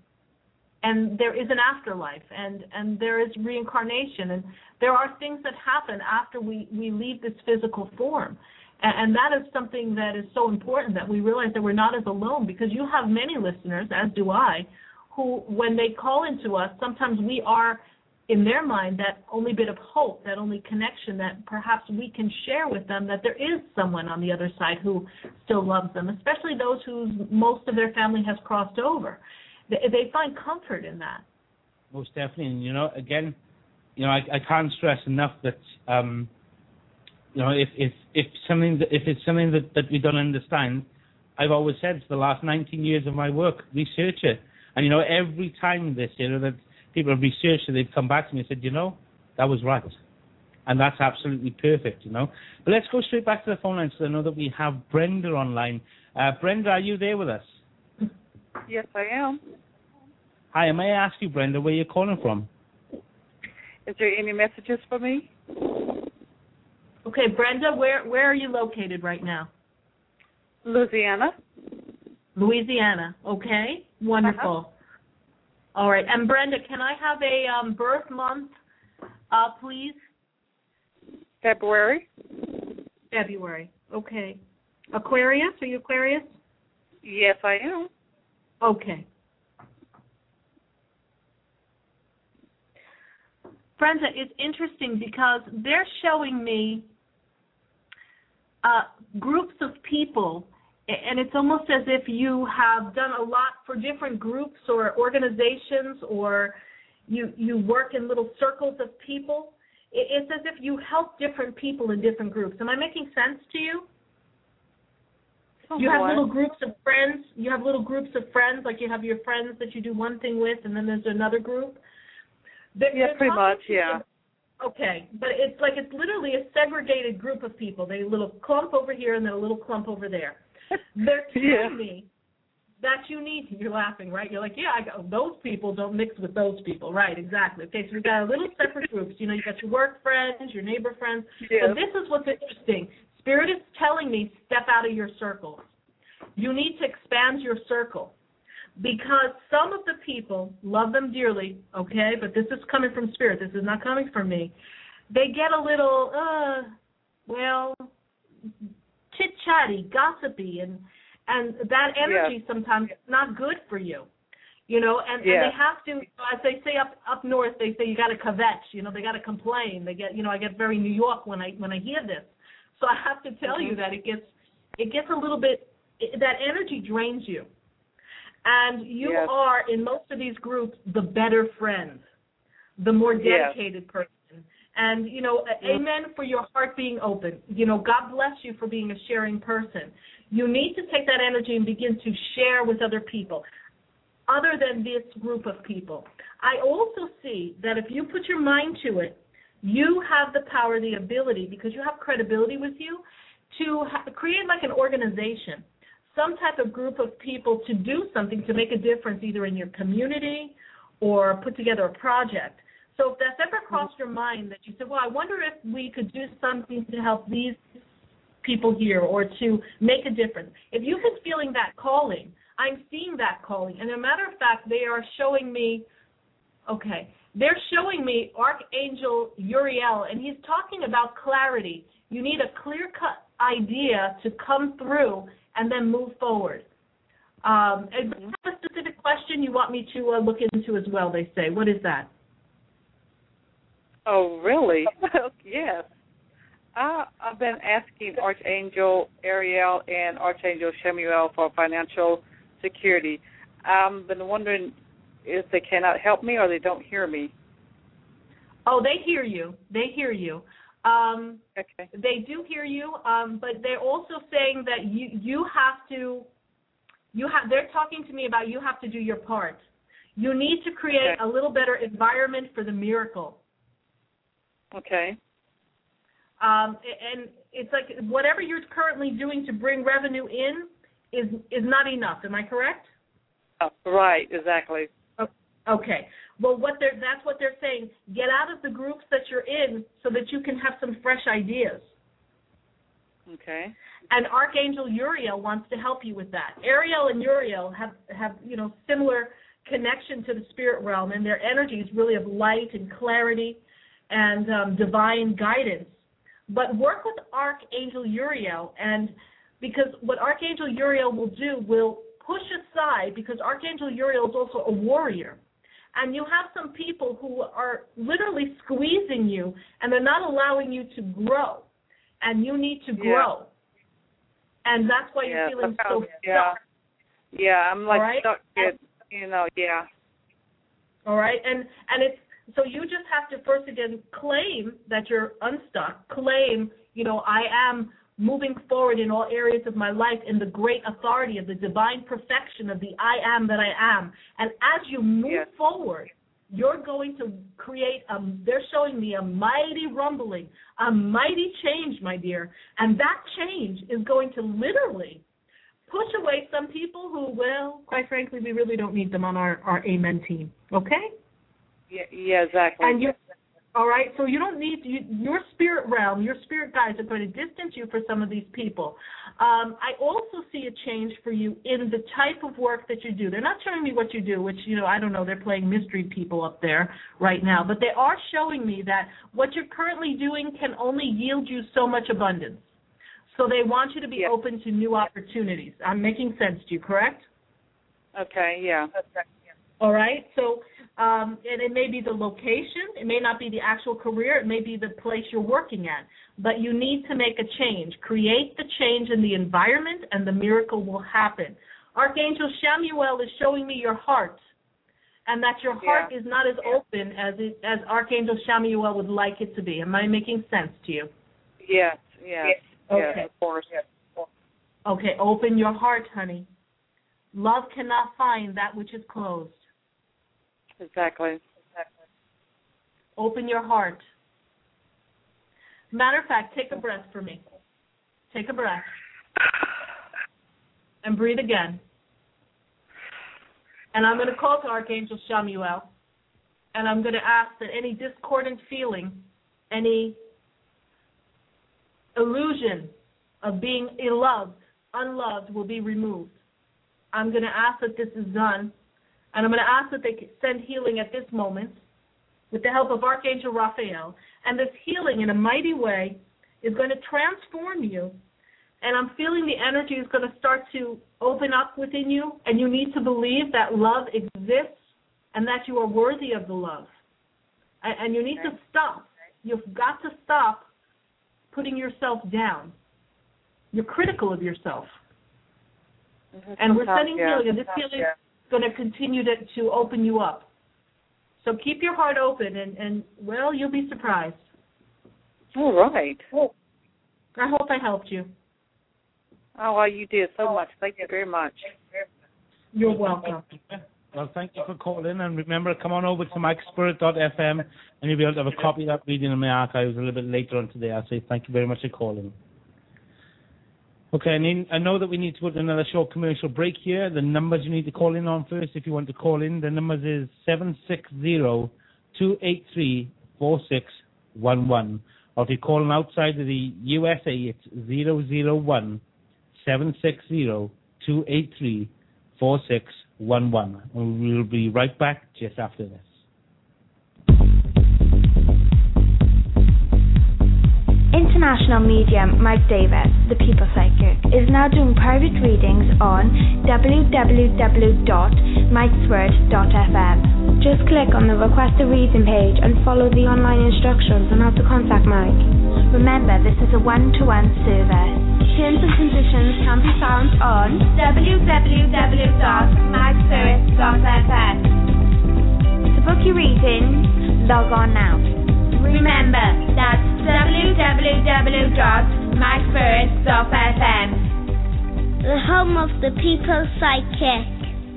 and there is an afterlife and, and there is reincarnation and there are things that happen after we, we leave this physical form. And, and that is something that is so important, that we realize that we're not as alone, because you have many listeners, as do I, who when they call into us, sometimes we are in their mind that only bit of hope, that only connection that perhaps we can share with them, that there is someone on the other side who still loves them, especially those who most of their family has crossed over. They, they find comfort in that. Most definitely. And, you know, again, you know, I, I can't stress enough that, um, you know, if, if, if something that, if it's something that, that we don't understand, I've always said for the last nineteen years of my work, research it. And, you know, every time this, you know, that people have researched it, they've come back to me and said, you know, that was right. And that's absolutely perfect, you know. But let's go straight back to the phone line, so I know that we have Brenda online. Uh, Brenda, are you there with us? Yes, I am. Hi, may I ask you, Brenda, where you're calling from? Is there any messages for me? Okay, Brenda, where, where are you located right now? Louisiana. Louisiana, okay. Wonderful. Uh-huh. All right. And Brenda, can I have a um, birth month, uh, please? February. February. Okay. Aquarius? Are you Aquarius? Yes, I am. Okay. Brenda, it's interesting because they're showing me uh, groups of people, and it's almost as if you have done a lot for different groups or organizations, or you you work in little circles of people. It's as if you help different people in different groups. Am I making sense to you? Somewhat. You have little groups of friends. You have little groups of friends, like you have your friends that you do one thing with, and then there's another group. They're, yeah, they're pretty much, yeah. Okay, but it's like it's literally a segregated group of people. They a little clump over here and then a little clump over there. They're telling yeah. me that you need, you're laughing, right? You're like, yeah, I go, those people don't mix with those people. Right, exactly. Okay, so we've got a little separate groups. You know, you got your work friends, your neighbor friends. Yeah. But this is what's interesting. Spirit is telling me, step out of your circles. You need to expand your circle. Because some of the people, love them dearly, okay, but this is coming from Spirit. This is not coming from me. They get a little, uh, well, chit-chatty, gossipy, and and that energy yeah. sometimes is not good for you, you know, and, yeah. and they have to, as they say up up north, they say you got to kvetch, you know, they got to complain. They get, you know, I get very New York when I when I hear this. So I have to tell mm-hmm. you that it gets it gets a little bit, it, that energy drains you. And you Yes. are, in most of these groups, the better friend, the more Yes. dedicated person. And, you know, amen for your heart being open. You know, God bless you for being a sharing person. You need to take that energy and begin to share with other people, other than this group of people. I also see that if you put your mind to it, you have the power, the ability, because you have credibility with you, to ha- create like an organization, some type of group of people to do something to make a difference either in your community or put together a project. So if that's ever crossed your mind that you said, well, I wonder if we could do something to help these people here or to make a difference. If you've been feeling that calling, I'm seeing that calling. And as a matter of fact, they are showing me, okay, they're showing me Archangel Uriel, and he's talking about clarity. You need a clear-cut idea to come through and then move forward. Um, and you have a specific question you want me to uh, look into as well, they say. What is that? Oh, really? Yes. I, I've been asking Archangel Ariel and Archangel Shemuel for financial security. I've been wondering if they cannot help me or they don't hear me. Oh, they hear you. They hear you. Um, okay. They do hear you, um, but they're also saying that you you have to. You have. They're talking to me about you have to do your part. You need to create Okay. a little better environment for the miracle. Okay. Um, and it's like whatever you're currently doing to bring revenue in is is not enough. Am I correct? Oh, right. Exactly. Okay. Well, what they're that's what they're saying. Get out of the groups that you're in so that you can have some fresh ideas. Okay. And Archangel Uriel wants to help you with that. Ariel and Uriel have have you know similar connection to the spirit realm, and their energy is really of light and clarity and um, divine guidance. But work with Archangel Uriel, and because what Archangel Uriel will do will push aside, because Archangel Uriel is also a warrior, and you have some people who are literally squeezing you, and they're not allowing you to grow, and you need to grow. Yeah. And that's why yeah, you're feeling somehow, so yeah. stuck. Yeah, I'm like right? stuck in, you know, yeah. All right, and and it's so you just have to first again claim that you're unstuck. Claim, you know, I am moving forward in all areas of my life in the great authority of the divine perfection of the I am that I am. And as you move yes. forward, you're going to create a, they're showing me a mighty rumbling, a mighty change, my dear. And that change is going to literally push away some people who, well, quite frankly, we really don't need them on our, our Amen team. Okay? Yeah, yeah, exactly. And you, all right, so you don't need, you, your spirit realm, your spirit guides are going to distance you for some of these people. Um, I also see a change for you in the type of work that you do. They're not showing me what you do, which, you know, I don't know, they're playing mystery people up there right now, but they are showing me that what you're currently doing can only yield you so much abundance. So they want you to be yeah. open to new opportunities. I'm making sense to you, correct? Okay, yeah. Okay. All right, so um, and it may be the location, it may not be the actual career, it may be the place you're working at, but you need to make a change. Create the change in the environment, and the miracle will happen. Archangel Shemuel is showing me your heart, and that your heart yeah. is not as open as it, as Archangel Shemuel would like it to be. Am I making sense to you? Yes, yes, okay. yes, of course. Okay, open your heart, honey. Love cannot find that which is closed. Exactly. exactly. Open your heart. Matter of fact, take a breath for me. Take a breath. And breathe again. And I'm going to call to Archangel Shemuel. And I'm going to ask that any discordant feeling, any illusion of being loved, unloved, will be removed. I'm going to ask that this is done. And I'm going to ask that they send healing at this moment with the help of Archangel Raphael. And this healing in a mighty way is going to transform you. And I'm feeling the energy is going to start to open up within you. And you need to believe that love exists and that you are worthy of the love. And, and you need to stop. You've got to stop putting yourself down. You're critical of yourself. Mm-hmm. And we're sending yeah. healing. And this healing... Yeah. going to continue to, to open you up. So keep your heart open, and, and well, you'll be surprised. All right. I hope I helped you. Oh, well, you did so much. Thank you very much. You're welcome. Well, thank you for calling, and remember, come on over to mike spirit dot f m, and you'll be able to have a copy of that reading in my archives a little bit later on today. I'll say thank you very much for calling. Okay, I, need, I know that we need to put another short commercial break here. The numbers you need to call in on first if you want to call in, the numbers is seven six zero, two eight three, four six one one. Or if you're calling outside of the U S A, it's zero zero one, seven six zero, two eight three, four six one one. And we'll be right back just after this. International medium Mike Davis, the People Psychic, is now doing private readings on w w w dot mike spirit dot f m. Just click on the Request a Reading page and follow the online instructions on how to contact Mike. Remember, this is a one-to-one service. Terms and conditions can be found on w w w dot mike spirit dot f m. To book your reading, log on now. Remember, that's w w w dot mike spirit dot f m. The home of the People Psychic.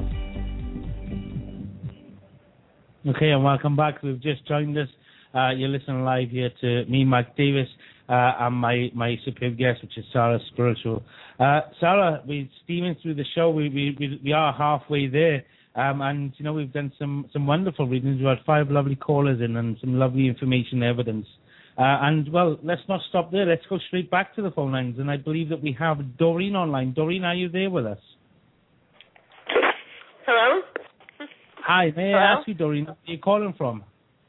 Okay, and welcome back. We've just joined us. Uh, you're listening live here to me, Mike Davis, uh, and my, my superb guest, which is Sarah Spiritual. Uh, Sarah, we're steaming through the show. We we we are halfway there. Um, and, you know, we've done some, some wonderful readings. We've had five lovely callers in and some lovely information and evidence. Uh, and, well, let's not stop there. Let's go straight back to the phone lines. And I believe that we have Doreen online. Doreen, are you there with us? Hello? Hi, may Hello? I ask you, Doreen, where are you calling from?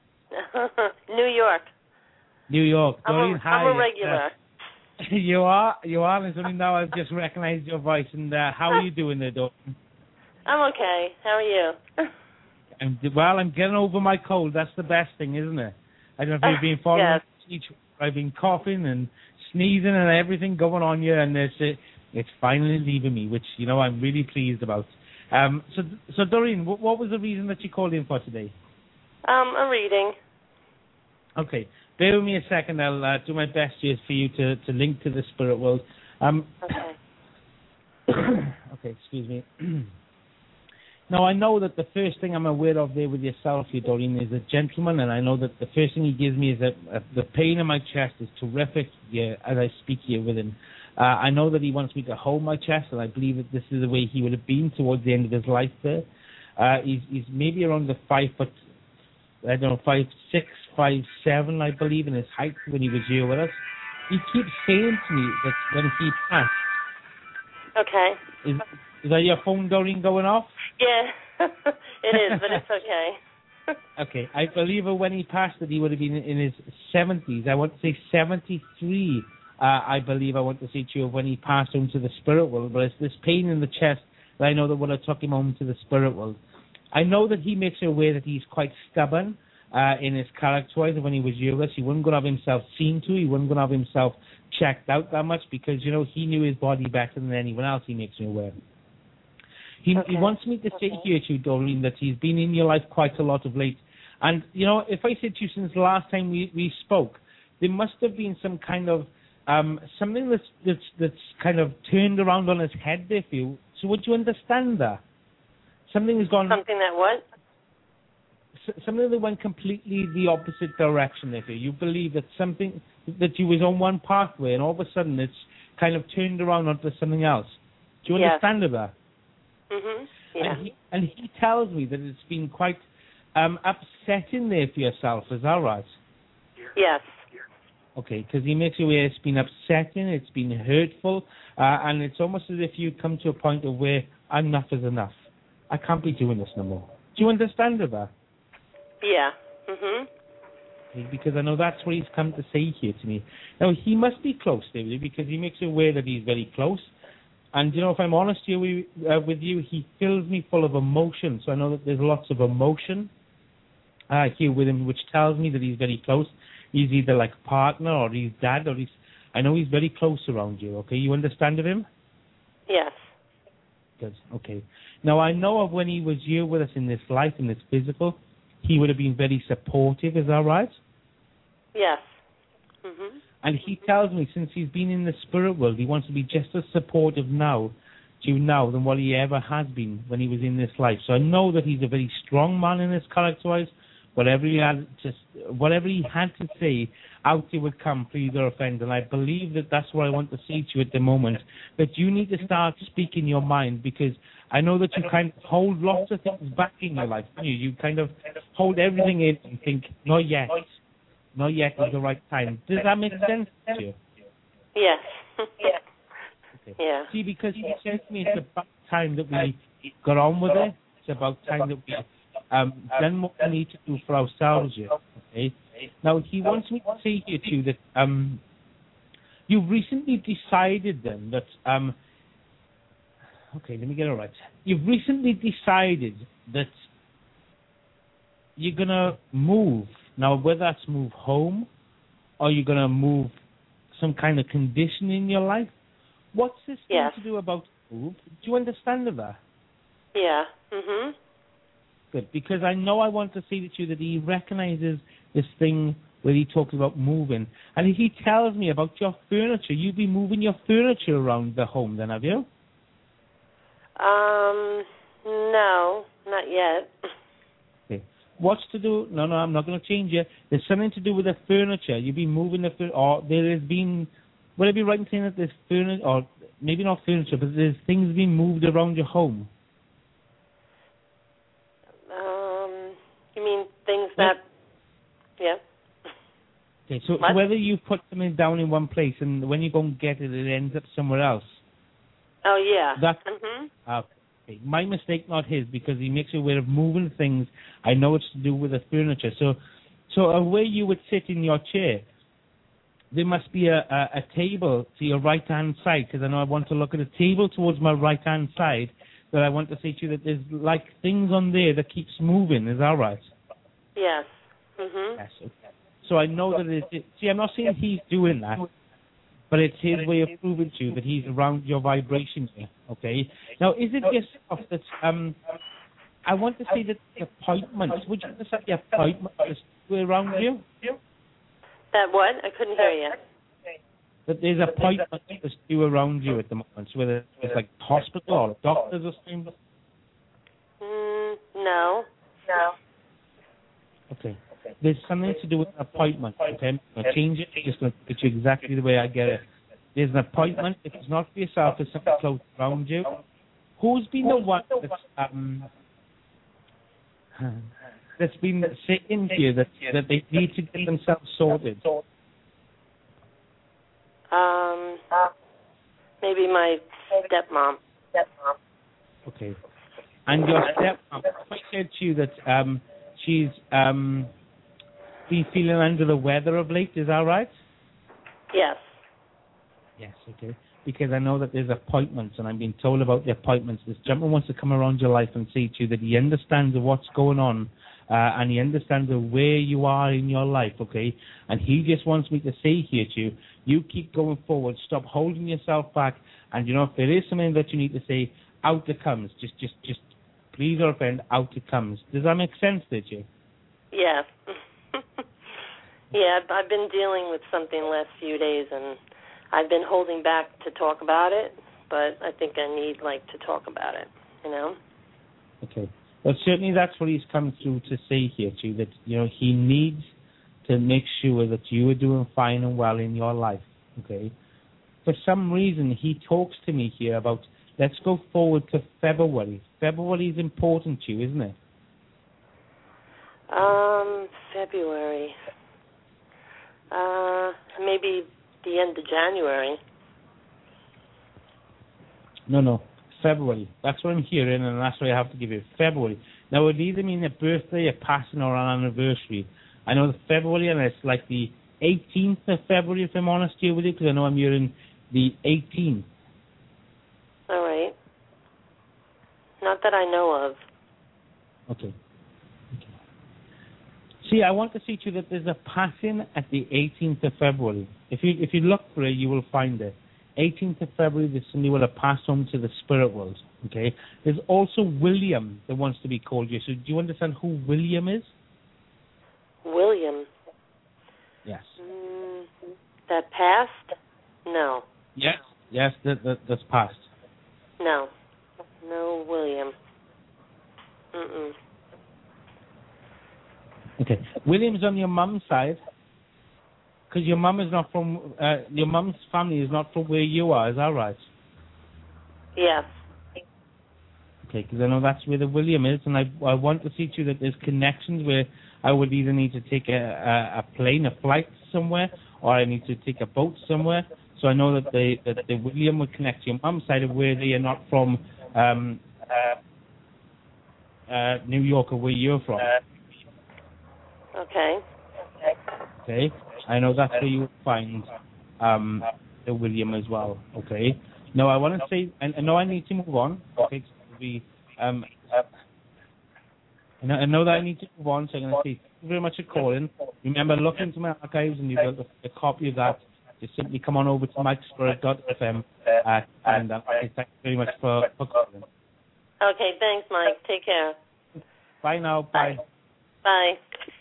New York. New York. I'm Doreen, a, hi. I'm a regular. Uh, you are? You are? And only now I've just recognized your voice. And uh, how are you doing there, Doreen? I'm okay. How are you? I'm, well, I'm getting over my cold. That's the best thing, isn't it? I don't know if you've been following yes. each. I've been coughing and sneezing and everything going on here, and it's it, it's finally leaving me, which you know I'm really pleased about. Um, so, so Doreen, what, what was the reason that you called in for today? Um, a reading. Okay, bear with me a second. I'll uh, do my best here for you to, to link to the spirit world. Um, okay. Okay, excuse me. Now, I know that the first thing I'm aware of there with yourself here, Doreen, is a gentleman, and I know that the first thing he gives me is that uh, the pain in my chest is terrific yeah, as I speak here with him. Uh, I know that he wants me to hold my chest, and I believe that this is the way he would have been towards the end of his life there. Uh, he's, he's maybe around the five foot, I don't know, five six, five seven, I believe, in his height when he was here with us. He keeps saying to me that when he passed. Okay. Is, is that your phone, Doreen, going off? Yeah, it is, but it's okay. Okay, I believe when he passed that he would have been in his seventies. I want to say seventy-three, uh, I believe I want to say to you, when he passed on to the spirit world. But it's this pain in the chest that I know that would have took him home to the spirit world. I know that he makes you aware that he's quite stubborn uh, in his character-wise. When he was with us, he wasn't going to have himself seen to. He wasn't going to have himself checked out that much because, you know, he knew his body better than anyone else, he makes me aware. He, okay. he wants me to say okay. here to you, Doreen, that he's been in your life quite a lot of late. And, you know, if I said to you since the last time we, we spoke, there must have been some kind of, um, something that's, that's, that's kind of turned around on his head there for you. So would you understand that? Something has gone... Something that what? Something that went completely the opposite direction there for you. You believe that something, that you was on one pathway and all of a sudden it's kind of turned around onto something else. Do you yes. understand that? Mm-hmm. Yeah. And he, and he tells me that it's been quite um, upsetting there for yourself. Is that right? Yes. Okay, because he makes you aware it's been upsetting, it's been hurtful, uh, and it's almost as if you come to a point of where enough is enough. I can't be doing this no more. Do you understand that? Yeah. Mhm. Because I know that's what he's come to say here to me. Now, he must be close, David, because he makes you aware that he's very close. And, you know, if I'm honest here we, uh, with you, he fills me full of emotion. So I know that there's lots of emotion uh, here with him, which tells me that he's very close. He's either like a partner or he's dad or he's... I know he's very close around you, okay? You understand of him? Yes. Good, okay. Now, I know of when he was here with us in this life, in this physical, he would have been very supportive. Is that right? Yes. Mm-hmm. And he tells me since he's been in the spirit world, he wants to be just as supportive now to you now than what he ever has been when he was in this life. So I know that he's a very strong man in his character-wise. Whatever he had, just whatever he had to say, out it would come, please or offend. And I believe that that's what I want to say to you at the moment. That you need to start speaking your mind, because I know that you kind of hold lots of things back in your life. You you kind of hold everything in and think, not yet, not yet is the right time. Does that make sense to you? Yes. Yeah. Okay. Yeah. See, because he says to me it's about time that we got on with it. It's about time that we um, done what we need to do for ourselves here. Okay. Now he wants me to say here to you that um, you've recently decided then that um, okay, let me get it right. You've recently decided that you're gonna move. Now, whether that's move home or you're gonna move some kind of condition in your life. What's this thing yes. to do about move? Do you understand that? Yeah. Mhm. Good, because I know I want to say to you that he recognizes this thing where he talks about moving, and he tells me about your furniture. You've been moving your furniture around the home, then, have you? Um, no, not yet. Okay. What's to do? No, no, I'm not going to change it. There's something to do with the furniture. You've been moving the furniture, or there has been. Would I be right in saying that there's furniture, or maybe not furniture, but there's things being moved around your home? Um, you mean things that? Yeah. Okay, so, What? so whether you put something down in one place and when you go and get it, it ends up somewhere else. Oh yeah. That. Mhm. Okay, my mistake, not his, because he makes you aware of moving things. I know it's to do with the furniture. So, so where you would sit in your chair, there must be a, a, a table to your right-hand side, because I know I want to look at a table towards my right-hand side, that I want to say to you that there's like things on there that keeps moving. Is that right? Yes. Mhm. Yes. Okay. So I know that it, it. See, I'm not saying he's doing that, but it's his way of proving to you that he's around your vibration here. Okay. Now, is it yourself that um? I want to say that the appointments. Would you understand the appointments that are around you? That what? I couldn't hear you. That there's appointments that do around you at the moment, so whether it's like hospital or doctors or something. Mm, no. No. Okay. There's something to do with an appointment. Okay, I'm going to change it. Just going to put you exactly the way I get it. There's an appointment. If it's not for yourself, it's something close around you. Who's been the one that's um that's been saying to you that that they need to get themselves sorted? Um, maybe my stepmom. Stepmom. Okay. And your stepmom, I said to you that um she's um been feeling under the weather of late. Is that right? Yes. Yes. Okay. Because I know that there's appointments, and I've been told about the appointments. This gentleman wants to come around your life and say to you that he understands what's going on, uh, and he understands where you are in your life, okay? And he just wants me to say here to you, you keep going forward, stop holding yourself back, and you know, if there is something that you need to say, out it comes. Just, just, just, please or offend, out it comes. Does that make sense, did you? Yes. Yeah, I've been dealing with something the last few days, and I've been holding back to talk about it, but I think I need, like, to talk about it, you know? Okay. Well, certainly that's what he's come through to say here to you, that, you know, he needs to make sure that you are doing fine and well in your life, okay? For some reason, he talks to me here about, let's go forward to February. February is important to you, isn't it? Um, February. Uh, maybe the end of January. No, no, February. That's what I'm hearing, and that's what I have to give you. February. Now, it would either mean a birthday, a passing, or an anniversary. I know the February, and it's like the eighteenth of February, if I'm honest here with you, because I know I'm hearing the eighteenth. All right. Not that I know of. Okay. See, I want to see to you that there's a passing at the eighteenth of February. If you if you look for it, you will find it. eighteenth of February, this somebody will have passed on to the spirit world. Okay. There's also William that wants to be called you. So do you understand who William is? William. Yes. Mm, that passed? No. Yes. Yes, that, that that's past. No. No William. Mm-mm. Okay. William's on your mum's side. Because your mum is not from, uh, your mum's family is not from where you are, is that right? Yes. Okay, because I know that's where the William is, and I I want to see too that there's connections where I would either need to take a, a, a plane, a flight somewhere, or I need to take a boat somewhere. So I know that the that the William would connect to your mum's side of where they are not from um, uh, uh, New York or where you're from. Okay. Okay. I know that's where you would find um, the William as well. Okay. Now I want to say, and I know I need to move on. Okay. So we, um, I know, I know that I need to move on, so I'm going to say thank you very much for calling. Remember, look into my archives, and you've got a, a copy of that. Just simply come on over to mike spirit dot f m, uh, and uh, thank you very much for, for calling. Okay. Thanks, Mike. Take care. Bye now. Bye. Bye.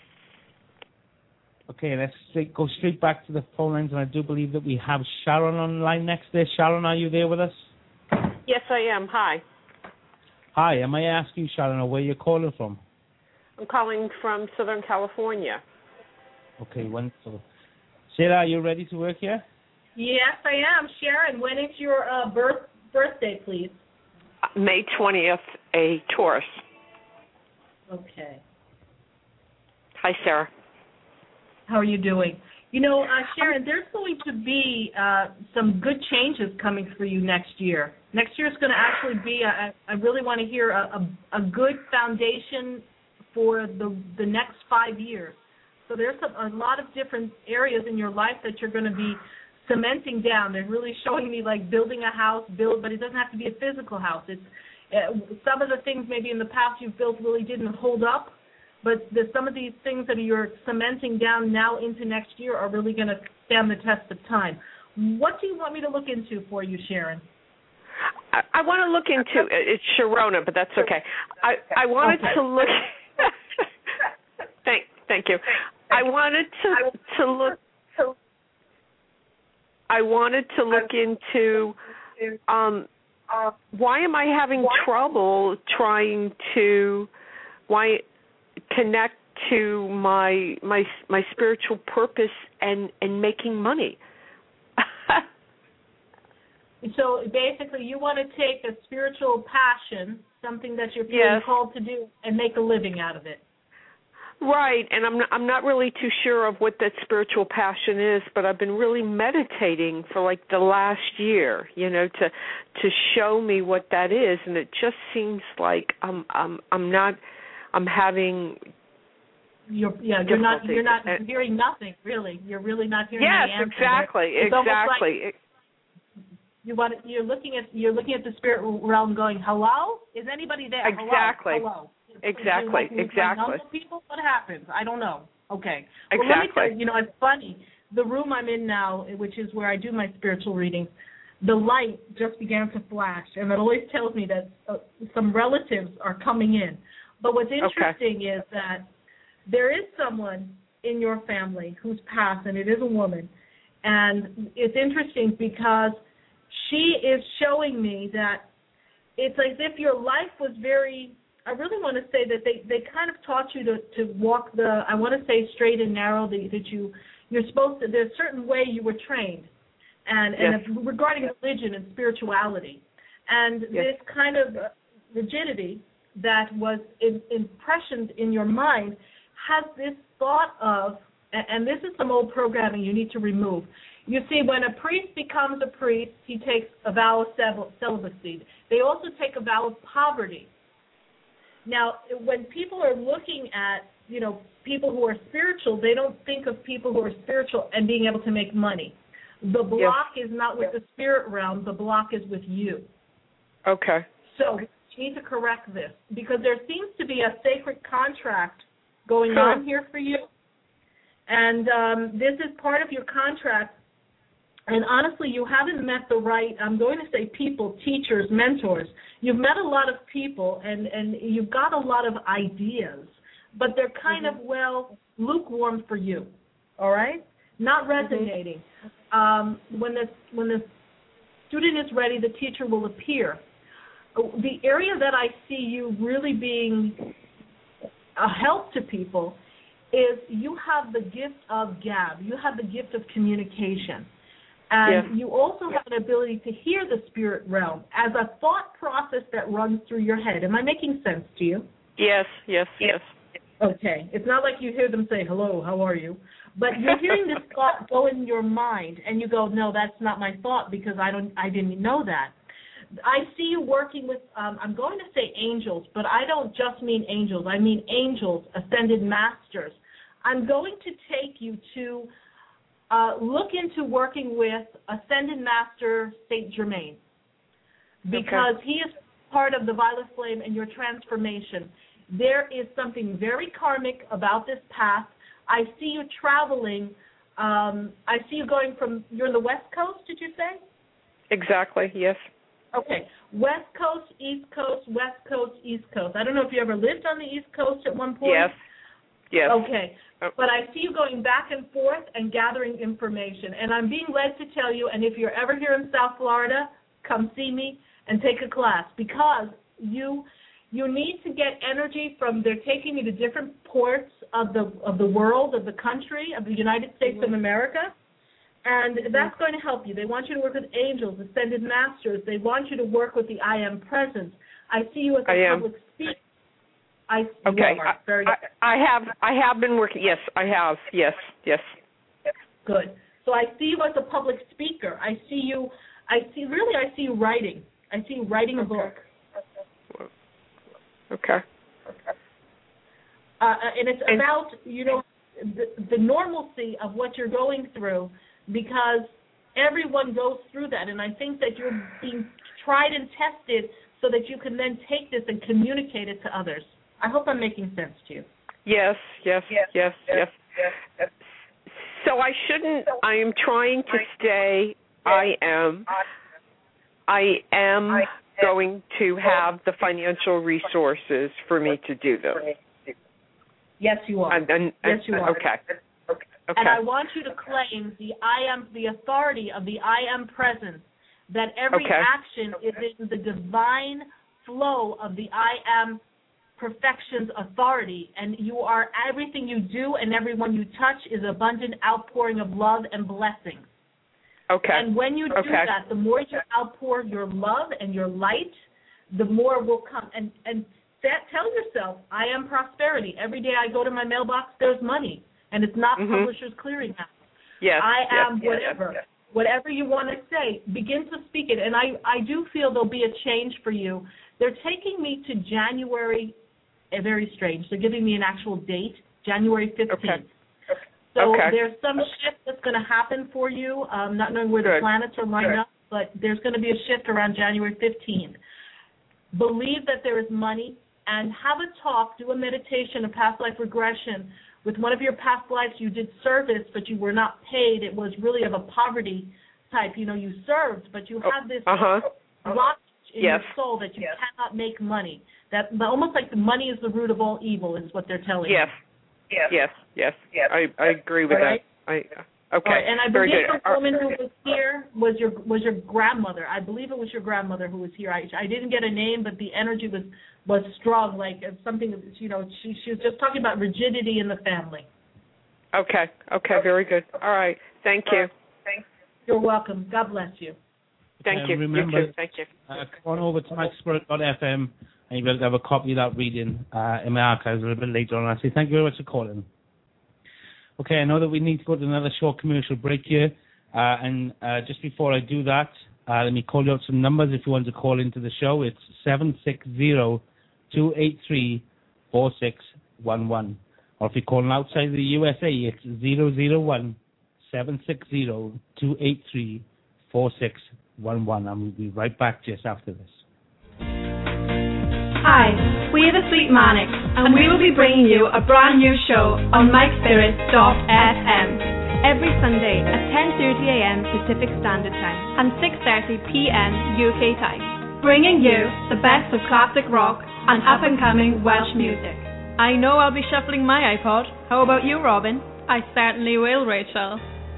Okay, let's straight, go straight back to the phone lines, and I do believe that we have Sharon on the line next there. Sharon, are you there with us? Yes, I am. Hi. Hi, am I asking, Sharon, where you're calling from? I'm calling from Southern California. Okay, wonderful. Sarah, are you ready to work here? Yes, I am. Sharon, when is your uh, birth birthday, please? May twentieth, a Taurus. Okay. Hi, Sarah. How are you doing? You know, uh, Sharon, there's going to be uh, some good changes coming for you next year. Next year is going to actually be, a, I really want to hear a, a, a good foundation for the the next five years. So there's a, a lot of different areas in your life that you're going to be cementing down. They're really showing me like building a house, build, but it doesn't have to be a physical house. It's uh, some of the things maybe in the past you've built really didn't hold up. But the, some of these things that you're cementing down now into next year are really going to stand the test of time. What do you want me to look into for you, Sharon? I, I want to look into it's Sharona, but that's okay. I, I wanted okay. to look. thank thank you. I wanted to to look. I wanted to look into um, why am I having trouble trying to why. connect to my my my spiritual purpose and, and making money. So basically you want to take a spiritual passion, something that you're feeling yes. called to do, and make a living out of it. Right, and I'm not, I'm not really too sure of what that spiritual passion is, but I've been really meditating for like the last year, you know, to to show me what that is, and it just seems like I'm I'm I'm not I'm having. You're yeah. You're not. You're not hearing nothing really. You're really not hearing. Yes, the answer. exactly, it's exactly. Like you want. You're looking at. You're looking at the spirit realm, going, "Hello, is anybody there? Exactly. Hello. Hello. Exactly. Like, exactly. People, what happens? I don't know. Okay. Exactly. Well, let me tell you. You know, it's funny. The room I'm in now, which is where I do my spiritual readings, the light just began to flash, and that always tells me that uh, some relatives are coming in. But what's interesting okay. is that there is someone in your family who's passed, and it is a woman. And it's interesting because she is showing me that it's as if your life was very, I really want to say that they, they kind of taught you to, to walk the, I want to say straight and narrow, that, that you, you're supposed to, there's a certain way you were trained. And, yes. and if, regarding religion and spirituality. And yes. this kind of rigidity that was in, impressioned in your mind has this thought of, and this is some old programming you need to remove. You see, when a priest becomes a priest, he takes a vow of celibacy. They also take a vow of poverty. Now, when people are looking at, you know, people who are spiritual, they don't think of people who are spiritual and being able to make money. The block yes. is not with the spirit realm. The block is with you. Okay. So you need to correct this because there seems to be a sacred contract going sure. on here for you. And um, this is part of your contract And honestly, you haven't met the right, I'm going to say people, teachers, mentors. You've met a lot of people, and, and you've got a lot of ideas, but they're kind mm-hmm. of, well, lukewarm for you, all right? Not resonating. Mm-hmm. Um, when the when the student is ready, the teacher will appear. The area that I see you really being a help to people is you have the gift of gab. You have the gift of communication. And yeah. you also have an ability to hear the spirit realm as a thought process that runs through your head. Am I making sense to you? Yes, yes, yes. Okay. It's not like you hear them say, hello, how are you? But you're hearing this thought go in your mind, and you go, no, that's not my thought because I don't, I didn't know that. I see you working with, um, I'm going to say angels, but I don't just mean angels. I mean angels, ascended masters. I'm going to take you to uh, look into working with Ascended Master Saint Germain, because okay. he is part of the Violet Flame and your transformation. There is something very karmic about this path. I see you traveling. Um, I see you going from, you're in the West Coast, did you say? Exactly, yes. Okay, West Coast, East Coast, West Coast, East Coast. I don't know if you ever lived on the East Coast at one point. Yes, yes. Okay, oh. But I see you going back and forth and gathering information. And I'm being led to tell you, and if you're ever here in South Florida, come see me and take a class, because you you need to get energy from, they're taking you to different ports of the of the world, of the country, of the United States mm-hmm. of America. And that's going to help you. They want you to work with angels, ascended masters. They want you to work with the I Am Presence. I see you as a I public speaker. I okay. I, Very I, I have I have been working. Yes, I have. Yes, yes. Good. So I see you as a public speaker. I see you. I see really. I see you writing. I see you writing a okay. book. Okay. Uh, and it's and, about you know the, the normalcy of what you're going through. Because everyone goes through that, and I think that you're being tried and tested so that you can then take this and communicate it to others. I hope I'm making sense to you. Yes, yes, yes, yes, yes. yes. So I shouldn't, I am trying to stay, I am, I am going to have the financial resources for me to do this. Yes, you are. And, and, yes, you are. Okay. Okay. And I want you to claim the I am, the authority of the I Am Presence, that every okay. action is in the divine flow of the I Am Perfection's authority, and you are, everything you do and everyone you touch is abundant outpouring of love and blessings. Okay. And when you do okay. that, the more you outpour your love and your light, the more will come. And, and that, tell yourself, I am prosperity. Every day I go to my mailbox, there's money. And it's not mm-hmm. Publishers Clearinghouse. Yes, I am yes, whatever. Yes, yes. Whatever you want to say, begin to speak it. And I, I do feel there'll be a change for you. They're taking me to January, uh, very strange. They're giving me an actual date, January fifteenth. Okay. So okay. there's some shift that's going to happen for you, um, not knowing where Good. the planets are lined Good. up, but there's going to be a shift around January fifteenth. Believe that there is money, and have a talk, do a meditation, a past life regression. With one of your past lives, you did service, but you were not paid. It was really of a poverty type. You know, you served, but you have this uh-huh. blockage in yes. your soul that you yes. cannot make money. That almost like the money is the root of all evil is what they're telling yes. you. Yes, yes, yes, yes. I, I agree with right. that. I, okay, right. And I Very believe good. the woman who was here was your was your grandmother. I believe it was your grandmother who was here. I, I didn't get a name, but the energy was, was strong, like something, you know, she, she was just talking about rigidity in the family. Okay, okay, very good. All right, thank you. Thank you. You're welcome. God bless you. Thank uh, you. Remember, you too. Thank you. Uh, come on over to mike spirit dot f m and you'll be able to have a copy of that reading uh, in my archives a little bit later on. I say thank you very much for calling. Okay, I know that we need to go to another short commercial break here, uh, and uh, just before I do that, uh, let me call you out some numbers if you want to call into the show. It's seven six zero, two eight three, four six one one. Or if you're calling outside the U S A, it's zero zero one, seven six zero, two eight three, four six one one. And we'll be right back just after this. Hi, we are the Sweet Manics, and we will be bringing you a brand new show on mike spirit dot f m. every Sunday at ten thirty a.m. Pacific Standard Time and six thirty p.m. U K time, bringing you the best of classic rock and up-and-coming Welsh music. I know I'll be shuffling my iPod. How about you, Robin? I certainly will, Rachel.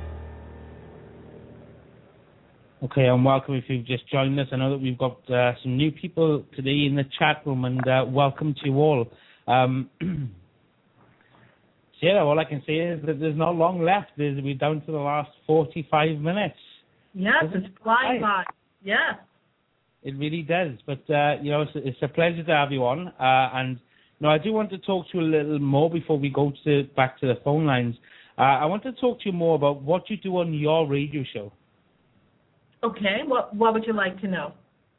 Okay, and welcome if you've just joined us. I know that we've got uh, some new people today in the chat room, and uh, welcome to you all. Um, so yeah, all I can say is that there's not long left. There's, we're down to the last forty-five minutes. Yes, it's flying by. Yes. It really does. But, uh, you know, it's, it's a pleasure to have you on. Uh, and, you know, I do want to talk to you a little more before we go to back to the phone lines. Uh, I want to talk to you more about what you do on your radio show. Okay, what what would you like to know?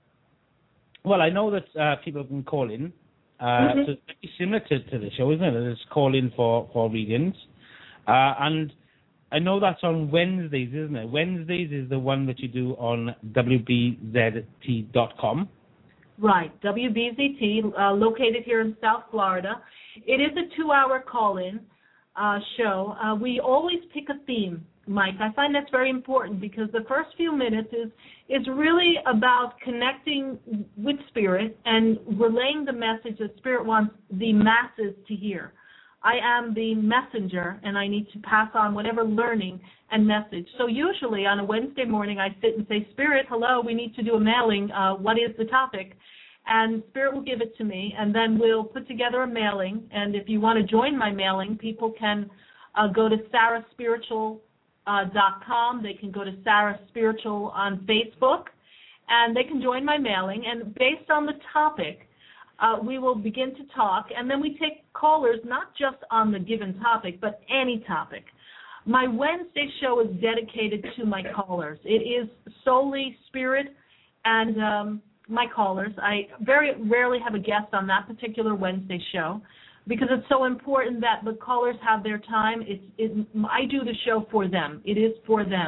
Well, I know that uh, people can call in. Uh, mm-hmm. So it's pretty similar to, to the show, isn't it? It's call in for, for readings. Uh, and I know that's on Wednesdays, isn't it? Wednesdays is the one that you do on W B Z T dot com. Right, W B Z T, uh, located here in South Florida. It is a two-hour call-in uh, show. Uh, we always pick a theme, Mike. I find that's very important because the first few minutes is is really about connecting with Spirit and relaying the message that Spirit wants the masses to hear. I am the messenger, and I need to pass on whatever learning and message. So usually on a Wednesday morning, I sit and say, Spirit, hello, we need to do a mailing. Uh, what is the topic? And Spirit will give it to me, and then we'll put together a mailing. And if you want to join my mailing, people can uh, go to sarah spiritual dot com. They can go to Sarah Spiritual on Facebook, and they can join my mailing. And based on the topic, Uh, we will begin to talk, and then we take callers not just on the given topic, but any topic. My Wednesday show is dedicated to my callers. It is solely Spirit and um, my callers. I very rarely have a guest on that particular Wednesday show because it's so important that the callers have their time. It's, it, I do the show for them. It is for them.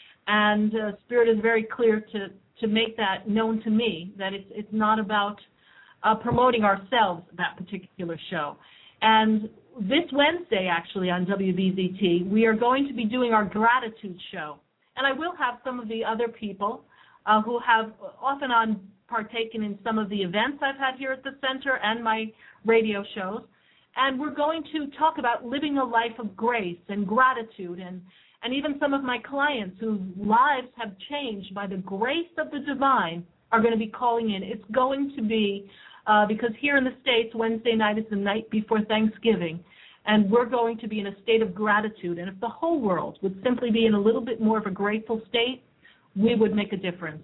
And uh, Spirit is very clear to, to make that known to me, that it's, it's not about Uh, promoting ourselves, that particular show. And this Wednesday, actually, on W B Z T, we are going to be doing our gratitude show. And I will have some of the other people uh, who have off and on partaken in some of the events I've had here at the center and my radio shows. And we're going to talk about living a life of grace and gratitude, and, and even some of my clients whose lives have changed by the grace of the divine are going to be calling in. It's going to be, uh, because here in the States, Wednesday night is the night before Thanksgiving, and we're going to be in a state of gratitude. And if the whole world would simply be in a little bit more of a grateful state, we would make a difference.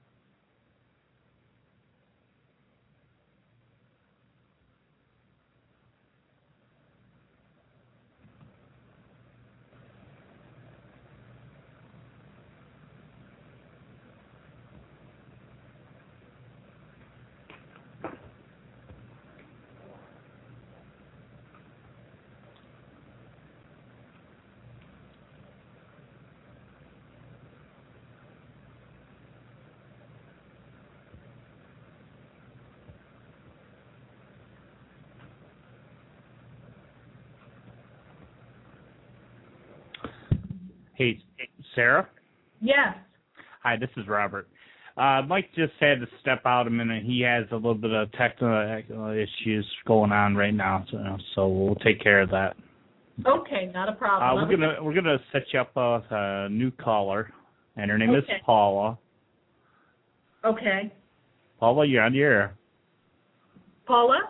Hey, Sarah? Yes. Hi, this is Robert. Uh, Mike just had to step out a minute. He has a little bit of technical issues going on right now, so, so we'll take care of that. Okay, not a problem. Uh, we're gonna we're gonna set you up with a new caller, and her name okay. is Paula. Okay. Paula, you're on the air. Paula?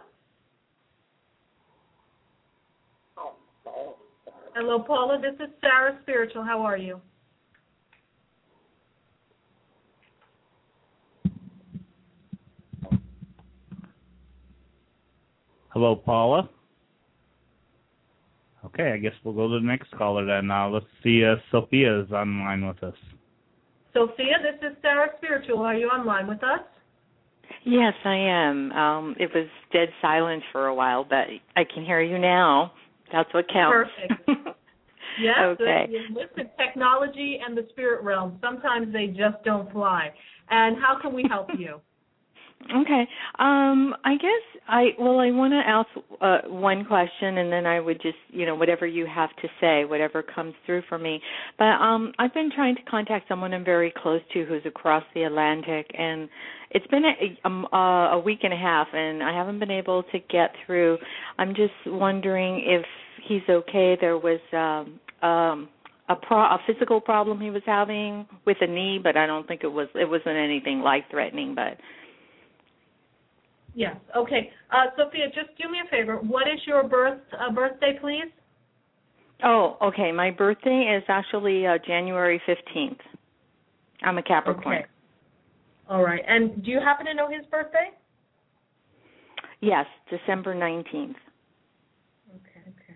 Hello, Paula. This is Sarah Spiritual. How are you? Hello, Paula. Okay, I guess we'll go to the next caller then. Now uh, let's see. Uh, Sophia is online with us. Sophia, this is Sarah Spiritual. Are you online with us? Yes, I am. Um, it was dead silent for a while, but I can hear you now. That's what counts. Perfect. Yes, okay. Listen, technology and the spirit realm, sometimes they just don't fly. And how can we help you? Okay. Um, I guess I well, I want to ask uh, one question, and then I would just, you know, whatever you have to say, whatever comes through for me. But um, I've been trying to contact someone I'm very close to who's across the Atlantic, and it's been a, um, uh, a week and a half, and I haven't been able to get through. I'm just wondering if he's okay. There was um, um, a, pro- a physical problem he was having with a knee, but I don't think it was. It wasn't anything life-threatening, but. Yes. Okay. Uh, Sophia, just do me a favor. What is your birth uh, birthday, please? Oh, okay. My birthday is actually uh, January fifteenth. I'm a Capricorn. Okay. All right. And do you happen to know his birthday? Yes, December nineteenth. Okay. Okay.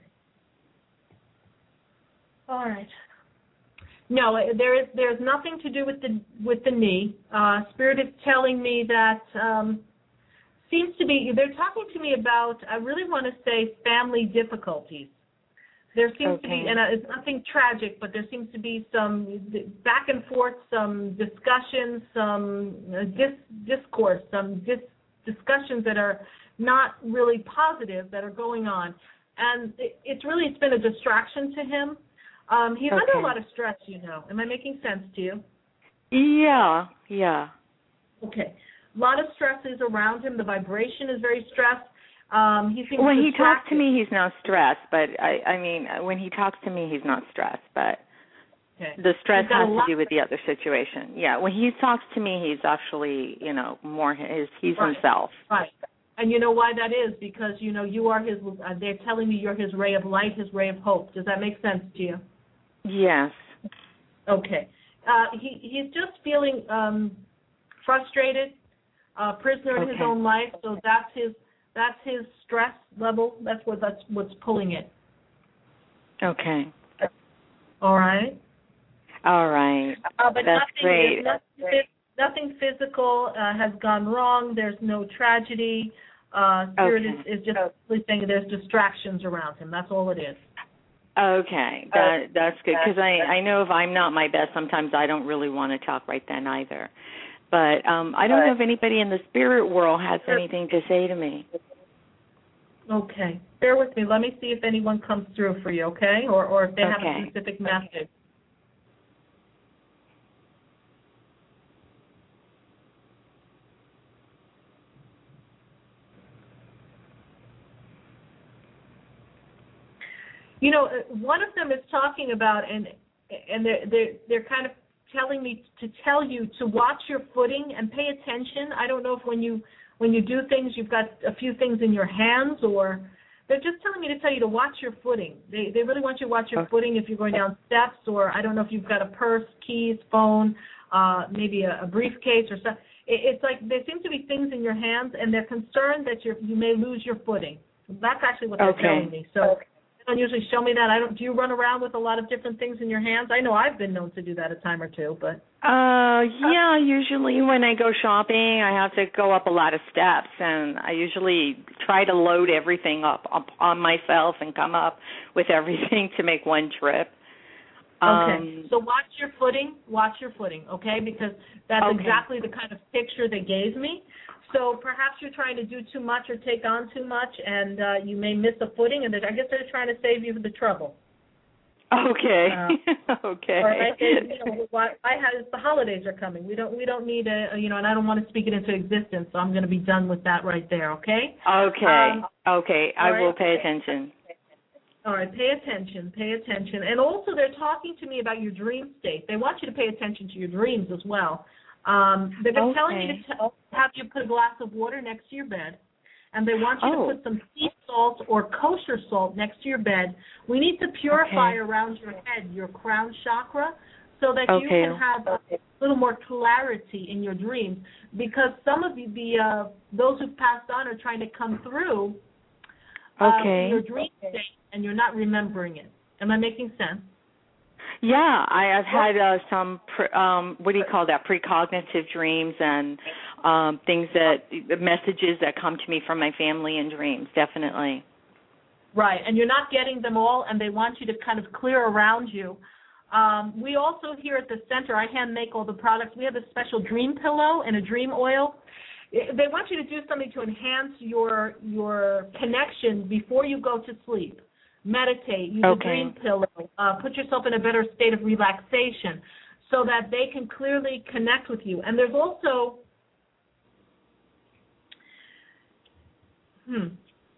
All right. No, there is there's nothing to do with the with the knee. Uh, Spirit is telling me that. Um, Seems to be, they're talking to me about, I really want to say, family difficulties. There seems okay. to be, and it's nothing tragic, but there seems to be some back and forth, some discussions, some dis, discourse, some dis, discussions that are not really positive that are going on. And it, it's really, it's been a distraction to him. Um, he's okay. under a lot of stress, you know. Am I making sense to you? Yeah, yeah. Okay. A lot of stress is around him. The vibration is very stressed. Um, he seems when he distracted. talks to me, he's not stressed. But I, I mean, when he talks to me, he's not stressed. But okay. the stress has to lot- do with the other situation. Yeah, when he talks to me, he's actually, you know, more his. He's right. himself. Right. And you know why that is? Because you know you are his. Uh, they're telling me you're his ray of light, his ray of hope. Does that make sense to you? Yes. Okay. Uh, he he's just feeling um, frustrated. Uh, prisoner in okay. his own life, so that's his that's his stress level. That's what that's what's pulling it. Okay. All right. All right. Uh, but that's nothing, great. Nothing, nothing physical uh, has gone wrong. There's no tragedy. Uh, Spirit okay. is, is just saying there's distractions around him. That's all it is. Okay, that that's good because I I know if I'm not my best, sometimes I don't really want to talk right then either. But um, I don't know if anybody in the spirit world has anything to say to me. Okay. Bear with me. Let me see if anyone comes through for you, okay? Or or if they have okay. a specific message. You know, one of them is talking about, and and they're, they're, they're kind of telling me to tell you to watch your footing and pay attention. I don't know if when you when you do things, you've got a few things in your hands, or they're just telling me to tell you to watch your footing. They they really want you to watch your footing if you're going down steps, or I don't know if you've got a purse, keys, phone, uh, maybe a, a briefcase or something. It, it's like there seem to be things in your hands, and they're concerned that you you may lose your footing. That's actually what they're okay. telling me. So. They don't usually show me that. I don't. Do you run around with a lot of different things in your hands? I know I've been known to do that a time or two, but. Uh, yeah. Usually, when I go shopping, I have to go up a lot of steps, and I usually try to load everything up, up on myself and come up with everything to make one trip. Okay. Um, so watch your footing. Watch your footing. Okay, because that's okay. exactly the kind of picture they gave me. So perhaps you're trying to do too much or take on too much, and uh, you may miss a footing, and I guess they're trying to save you the trouble. Okay. Uh, okay. Or I say, you know, why, why has the holidays are coming? We don't we don't need a you know, and I don't want to speak it into existence, so I'm going to be done with that right there. Okay. Okay. Um, okay. I right. will pay attention. All right, pay attention, pay attention. And also they're talking to me about your dream state. They want you to pay attention to your dreams as well. Um, they've been okay. telling me to t- have you put a glass of water next to your bed, and they want you oh. to put some sea salt or kosher salt next to your bed. We need to purify okay. around your head, your crown chakra, so that okay. you can have a little more clarity in your dreams, because some of the, the uh, those who've passed on are trying to come through uh, okay. your dream state, and you're not remembering it. Am I making sense? Yeah, I, I've had uh, some, pre, um, what do you call that, precognitive dreams and um, things that, messages that come to me from my family in dreams, definitely. Right, and you're not getting them all, and they want you to kind of clear around you. Um, we also here at the center, I hand make all the products. We have a special dream pillow and a dream oil, they want you to do something to enhance your your connection before you go to sleep. Meditate, use Okay. a dream pillow, uh, put yourself in a better state of relaxation so that they can clearly connect with you. And there's also, hmm,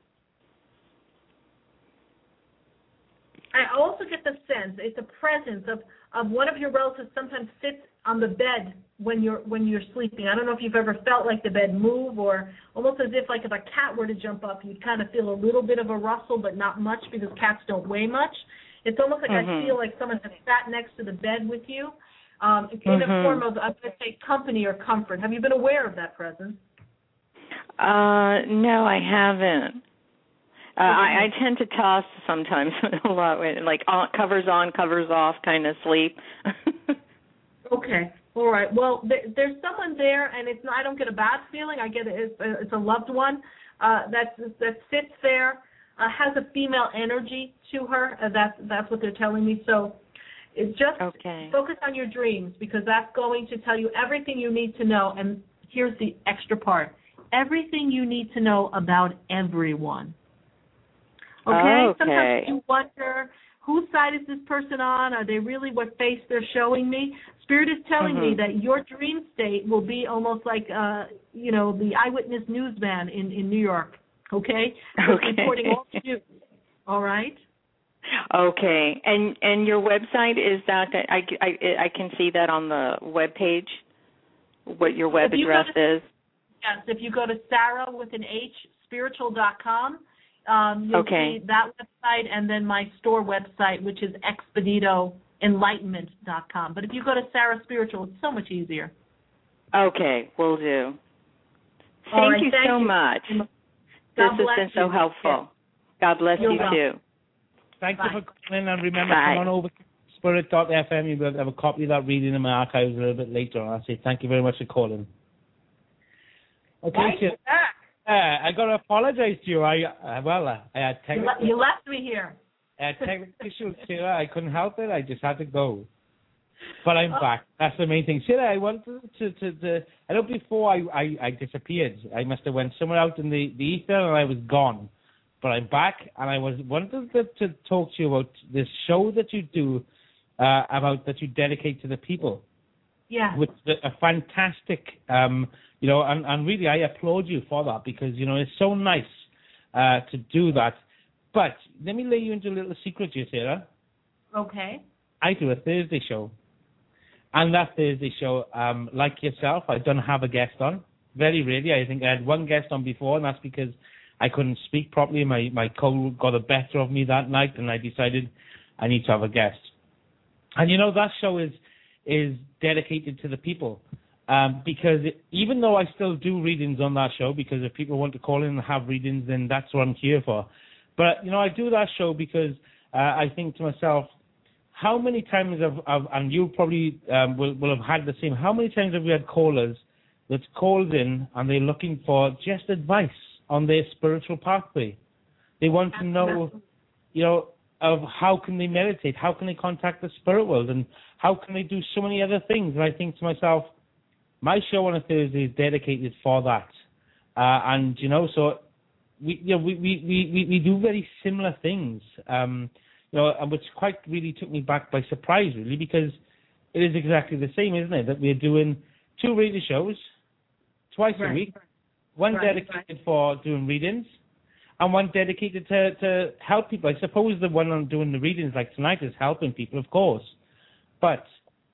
I also get the sense, it's a presence of, of one of your relatives sometimes sits on the bed when you're when you're sleeping. I don't know if you've ever felt like the bed move, or almost as if like if a cat were to jump up, you'd kind of feel a little bit of a rustle, but not much because cats don't weigh much. It's almost like Mm-hmm. I feel like someone has sat next to the bed with you um, in Mm-hmm. a form of, I'm going to say, company or comfort. Have you been aware of that presence? Uh, no, I haven't. Uh, I, I tend to toss sometimes a lot, like on, covers on, covers off kind of sleep. Okay. All right. Well, there, there's someone there, and it's not, I don't get a bad feeling. I get it. It's a, it's a loved one uh, that that sits there, uh, has a female energy to her. Uh, that's that's what they're telling me. So, it's just okay. focus on your dreams, because that's going to tell you everything you need to know. And here's the extra part: everything you need to know about everyone. Okay. Okay. Sometimes you wonder, whose side is this person on? Are they really what face they're showing me? Spirit is telling Mm-hmm. me that your dream state will be almost like, uh, you know, the eyewitness newsman in, in New York, okay? Okay. Reporting all the news, all right? Okay. And and your website, is that, I, I, I can see that on the web page, what your web If you address go to- is? Yes, if you go to Sarah with an H, spiritual dot com, um, you'll Okay. see that website, and then my store website, which is expedito enlightenment dot com. But if you go to Sarah Spiritual, it's so much easier. Okay, will do. Thank All right, you thank so you. much. God This has bless been so you. helpful. God bless You're you welcome. too. Thank Bye. you for calling, and remember, Bye. come on over to spirit dot f m. You'll have a copy of that reading in my archives a little bit later on. I'll say thank you very much for calling. Okay, Right, so, you're back. uh, I got to apologize to you. I uh, well, uh, I had You, technical, le- you left me here. I had technical issues, Sarah. I couldn't help it. I just had to go. But I'm back. That's the main thing. Sarah, I wanted to, to, to I know before I, I, I disappeared. I must have went somewhere out in the, the ether and I was gone. But I'm back, and I was wanted to, to talk to you about this show that you do, uh, about that you dedicate to the people. Yeah. Which is a fantastic, um, you know, and, and really I applaud you for that, because, you know, it's so nice uh, to do that. But let me lay you into a little secret here, Sarah. Okay. I do a Thursday show. And that Thursday show, um, like yourself, I don't have a guest on. Very rarely. I think I had one guest on before, and that's because I couldn't speak properly. My my cold got the better of me that night, and I decided I need to have a guest. And, you know, that show is is dedicated to the people. Um, because it, even though I still do readings on that show, because if people want to call in and have readings, then that's what I'm here for. But, you know, I do that show because uh, I think to myself, how many times have, have and you probably um, will, will have had the same, how many times have we had callers that's called in and they're looking for just advice on their spiritual pathway? They want to know, you know, of how can they meditate, how can they contact the spirit world, and how can they do so many other things. And I think to myself, my show on a Thursday is dedicated for that. Uh, and, you know, so we, you know, we, we, we, we do very similar things. Um, You know, which quite really took me back by surprise, really, because it is exactly the same, isn't it? That we're doing two radio shows twice Right. a week, one Right, dedicated for doing readings, and one dedicated to, to help people. I suppose the one on doing the readings, like tonight, is helping people, of course, but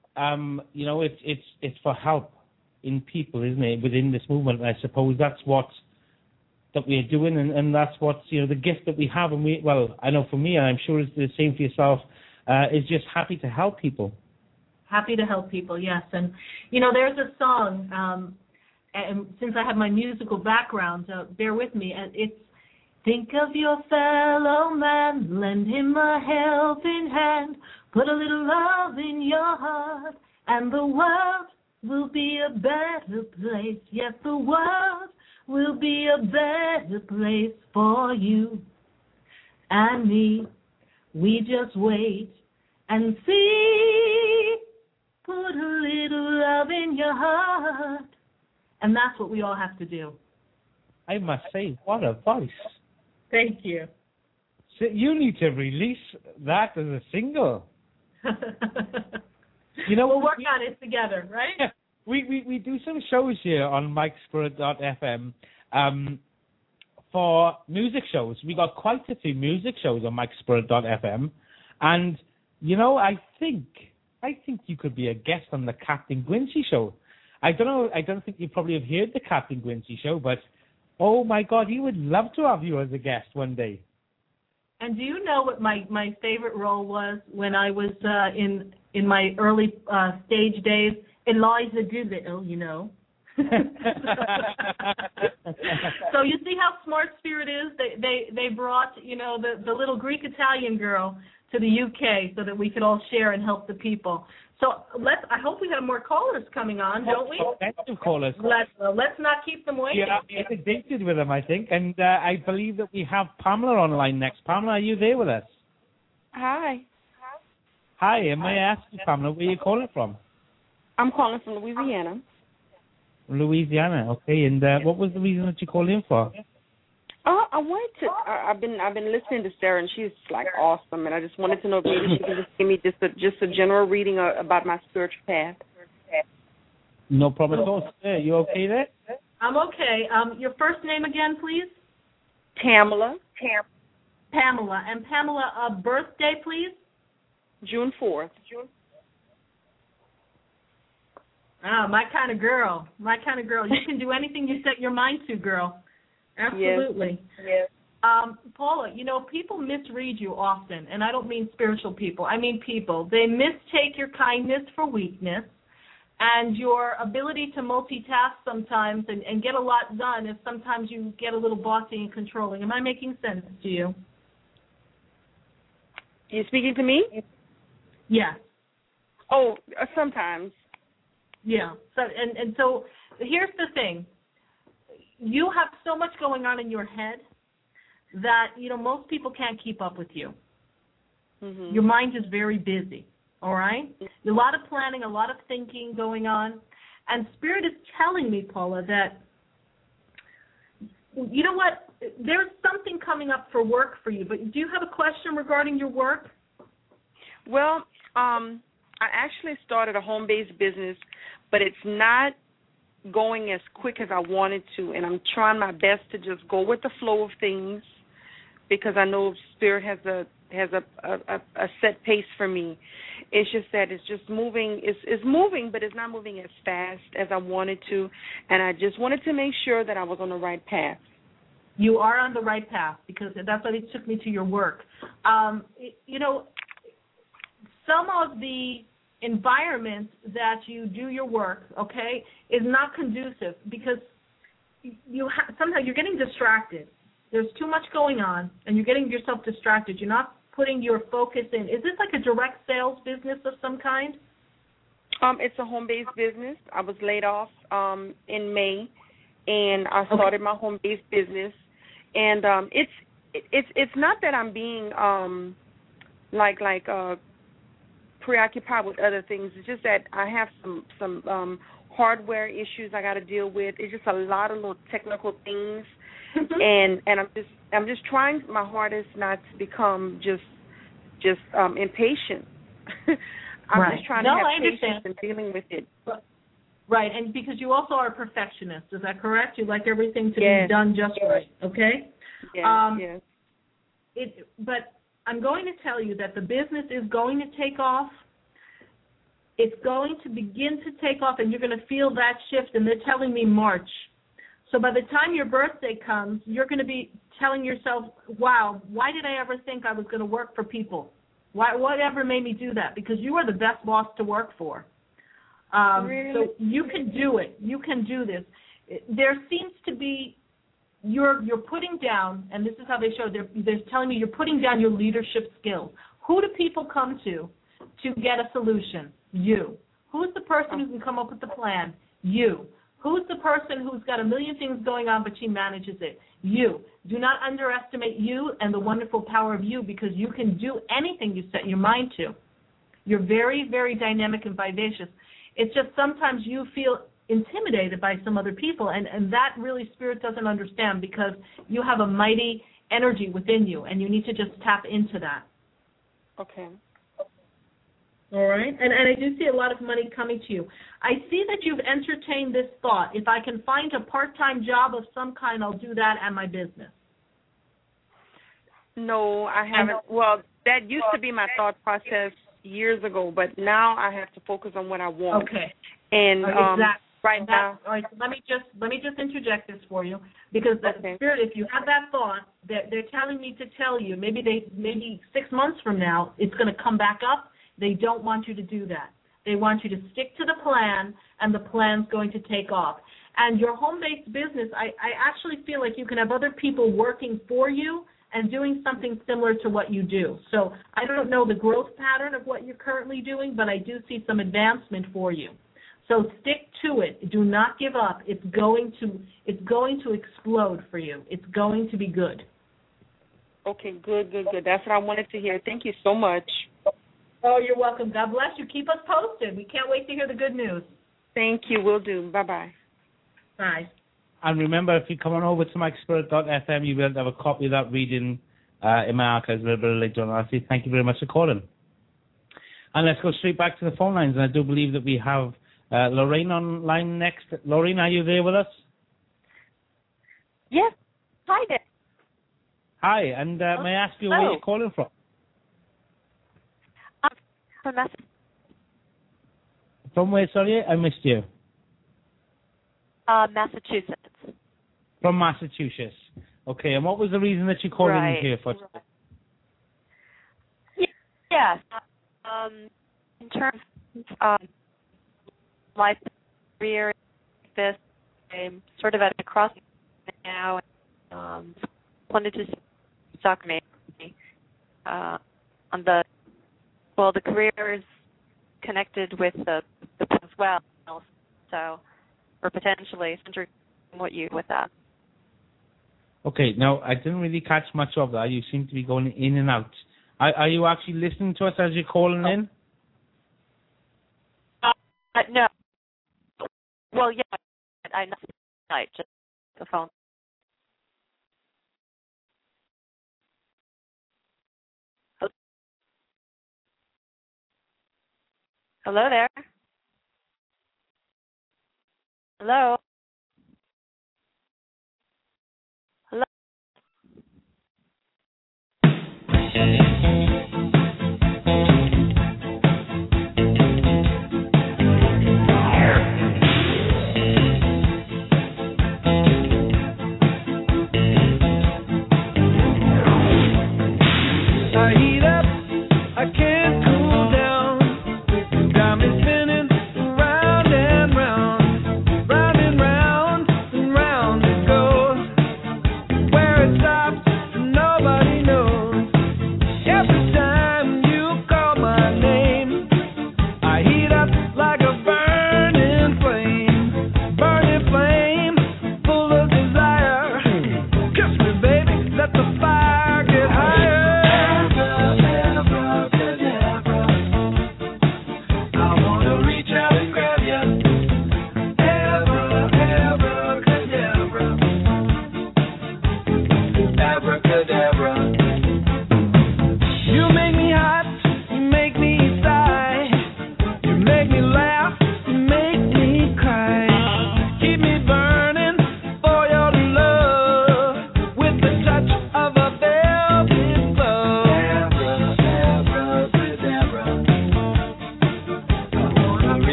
um, you know, it's it's it's for help in people, isn't it? Within this movement, I suppose that's what. That we're doing, and, and that's what, you know, the gift that we have, and we, well, I know for me, and I'm sure it's the same for yourself, uh, is just happy to help people. Happy to help people, yes. And, you know, there's a song, um, and since I have my musical background, uh, bear with me, and it's, think of your fellow man, lend him a helping hand, put a little love in your heart, and the world will be a better place. Yes, the world will be a better place for you and me. We just wait and see. Put a little love in your heart, And that's what we all have to do. I must say, what a voice. Thank you. So you need to release that as a single. You know, we'll work we, on it together, right? Yeah, we, we, we do some shows here on mike spirit dot f m um, for music shows. We got quite a few music shows on mike spirit dot f m. And, you know, I think I think you could be a guest on the Captain Quincy show. I don't know, I don't think you probably have heard the Captain Quincy show, but oh my God, he would love to have you as a guest one day. And do you know what my, my favorite role was when I was uh, in in my early uh, stage days? Eliza Doolittle, you know. So you see how smart Spirit is? They they they brought, you know, the, the little Greek Italian girl to the U K so that we could all share and help the people. So let's. I hope we have more callers coming on, don't we? Let's have callers. Let's uh, let's not keep them waiting. Yeah, I'm addicted with them, I think, and uh, I believe that we have Pamela online next. Pamela, are you there with us? Hi. Hi, and may I ask you, Pamela, where are you calling from? I'm calling from Louisiana. Louisiana, okay. And uh, what was the reason that you called in for? Uh, I wanted to. I, I've been I've been listening to Sarah, and she's like awesome. And I just wanted to know if maybe she can just give me just a just a general reading uh, about my spiritual path. No problem at all. Sir, you okay there? I'm okay. Um, your first name again, please. Pamela. Pam. Pamela. And Pamela, uh, birthday, please. June fourth. June. Ah, my kind of girl. My kind of girl. You can do anything you set your mind to, girl. Absolutely. Yes. Um, Paula, you know, people misread you often, and I don't mean spiritual people. I mean people. They mistake your kindness for weakness and your ability to multitask sometimes and, and get a lot done if sometimes you get a little bossy and controlling. Am I making sense to you? You speaking to me? Yeah. Oh, uh, sometimes. Yeah. So and, and so here's the thing. You have so much going on in your head that, you know, most people can't keep up with you. Mm-hmm. Your mind is very busy, all right? A lot of planning, a lot of thinking going on. And Spirit is telling me, Paula, that, you know what, there's something coming up for work for you, but do you have a question regarding your work? Well, um, I actually started a home-based business, but it's not going as quick as I wanted to, and I'm trying my best to just go with the flow of things because I know Spirit has a has a, a, a set pace for me. It's just that it's just moving. It's, it's moving, but it's not moving as fast as I wanted to, and I just wanted to make sure that I was on the right path. You are on the right path because that's what it took me to your work. Um, you know, some of the environment that you do your work, okay, is not conducive because you ha- somehow you're getting distracted. There's too much going on, and you're getting yourself distracted. You're not putting your focus in. Is this like a direct sales business of some kind? Um, it's a home-based business. I was laid off um, in May, and I started okay. my home-based business. And um, it's it, it's it's not that I'm being um, like like uh, preoccupied with other things. It's just that I have some some um, hardware issues I got to deal with. It's just a lot of little technical things, and and I'm just I'm just trying my hardest not to become just just um, impatient. I'm right. just trying no, to have I patience understand. and dealing with it. Right, and because you also are a perfectionist, is that correct? You like everything to yes. be done just yes. right, okay? Yes, um, yes. It, but I'm going to tell you that the business is going to take off. It's going to begin to take off, and you're going to feel that shift, and they're telling me March. So by the time your birthday comes, you're going to be telling yourself, wow, why did I ever think I was going to work for people? Why, whatever made me do that? Because you are the best boss to work for. Um, really? So you can do it. You can do this. There seems to be, you're you're putting down, and this is how they show, they're, they're telling me you're putting down your leadership skills. Who do people come to to get a solution? You. Who's the person who can come up with the plan? You. Who's the person who's got a million things going on but she manages it? You. Do not underestimate you and the wonderful power of you because you can do anything you set your mind to. You're very, very dynamic and vivacious. It's just sometimes you feel intimidated by some other people, and, and that really Spirit doesn't understand, because you have a mighty energy within you, and you need to just tap into that. Okay. All right, and, and I do see a lot of money coming to you. I see that you've entertained this thought. If I can find a part-time job of some kind, I'll do that and my business. No, I haven't. Well, that used to be my thought process years ago, but now I have to focus on what I want. Okay. And um, exactly. right that, now, all right. So let me just let me just interject this for you, because the okay. Spirit, if you have that thought, they're, they're telling me to tell you, maybe they maybe six months from now it's going to come back up. They don't want you to do that. They want you to stick to the plan, and the plan's going to take off. And your home-based business, I, I actually feel like you can have other people working for you and doing something similar to what you do. So I don't know the growth pattern of what you're currently doing, but I do see some advancement for you. So stick to it. Do not give up. It's going to it's going to explode for you. It's going to be good. Okay, good, good, good. That's what I wanted to hear. Thank you so much. Oh, you're welcome. God bless you. Keep us posted. We can't wait to hear the good news. Thank you. Will do. Bye-bye. Bye. And remember, if you come on over to mike spirit dot f m, you'll be able to have a copy of that reading uh, in my archives a little bit later on. I say thank you very much for calling. And let's go straight back to the phone lines. And I do believe that we have uh, Lorraine on line next. Lorraine, are you there with us? Yes. Hi there. Hi, and uh, may I ask you where oh. you're calling from? Um, from Massachusetts. From where, sorry? I missed you. Uh, Massachusetts. From Massachusetts. Okay, and what was the reason that you called right. in here for? Yes. Um, in terms of um, life, career, this, I'm sort of at a crossroads now. Um, wanted to talk to me uh, on the well, the career is connected with the, the as well, so or potentially centering what you with that. Okay, now I didn't really catch much of that. You seem to be going in and out. Are, are you actually listening to us as you're calling oh. in? Uh, no. Well, yeah, I know. Just the phone. Hello there. Hello. Hello. I heat up, I can't cool down. Got me spinning round and round, round and round and round it goes. Where it stops, nobody knows. Every time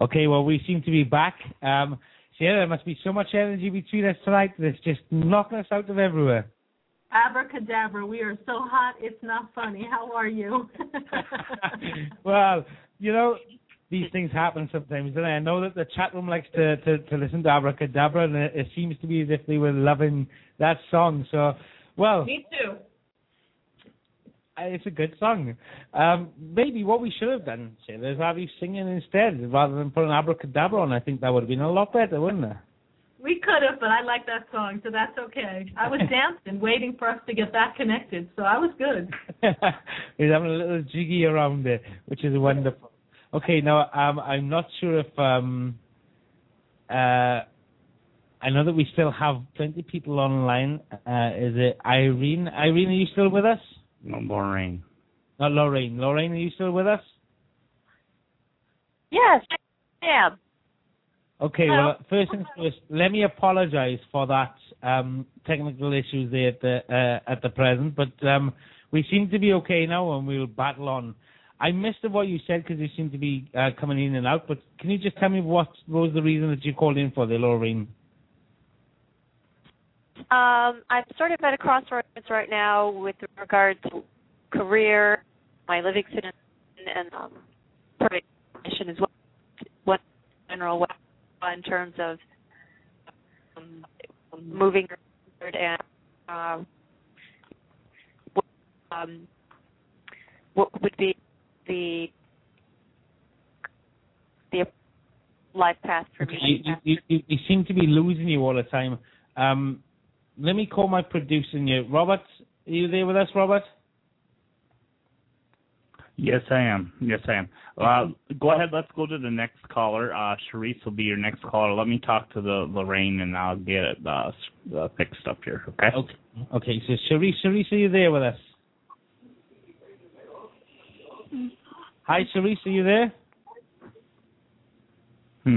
Okay, well, we seem to be back. Um, so yeah, there must be so much energy between us tonight that it's just knocking us out of everywhere. Abracadabra, we are so hot, it's not funny. How are you? Well, you know, these things happen sometimes, and I know that the chat room likes to, to, to listen to Abracadabra, and it, it seems to be as if they were loving that song. So, well, me too. It's a good song. Um, maybe what we should have done, Sarah, is have you singing instead rather than putting Abracadabra on. I think that would have been a lot better, wouldn't it? We could have, but I like that song, so that's okay. I was dancing, waiting for us to get back connected, so I was good. He's having a little jiggy around it, which is wonderful. Okay, now um, I'm not sure if um, uh, I know that we still have plenty of people online. Uh, is it Irene? Irene, are you still with us? No, Lorraine. Not Lorraine. Lorraine, are you still with us? Yes, I am. Okay, Hello. well, first things first, let me apologize for that um, technical issues there at the, uh, at the present, but um, we seem to be okay now and we'll battle on. I missed what you said because you seem to be uh, coming in and out, but can you just tell me what was the reason that you called in for there, Lorraine? Um, I'm sort of at a crossroads right now with regard to career, my living situation, and um, mission as well. What general what in terms of um, moving forward and um, what, um, what would be the the life path for Okay, me? you, you, you, you seem to be losing you all the time. Um, let me call my producer here. Robert, are you there with us, Robert? Yes, I am. Yes, I am. Uh, go ahead. Let's go to the next caller. Uh, Sharice will be your next caller. Let me talk to the Lorraine, and I'll get it uh, uh, fixed up here. Okay. Okay. Okay. So Sharice, Sharice, are you there with us? Hi, Sharice, are you there? Hmm.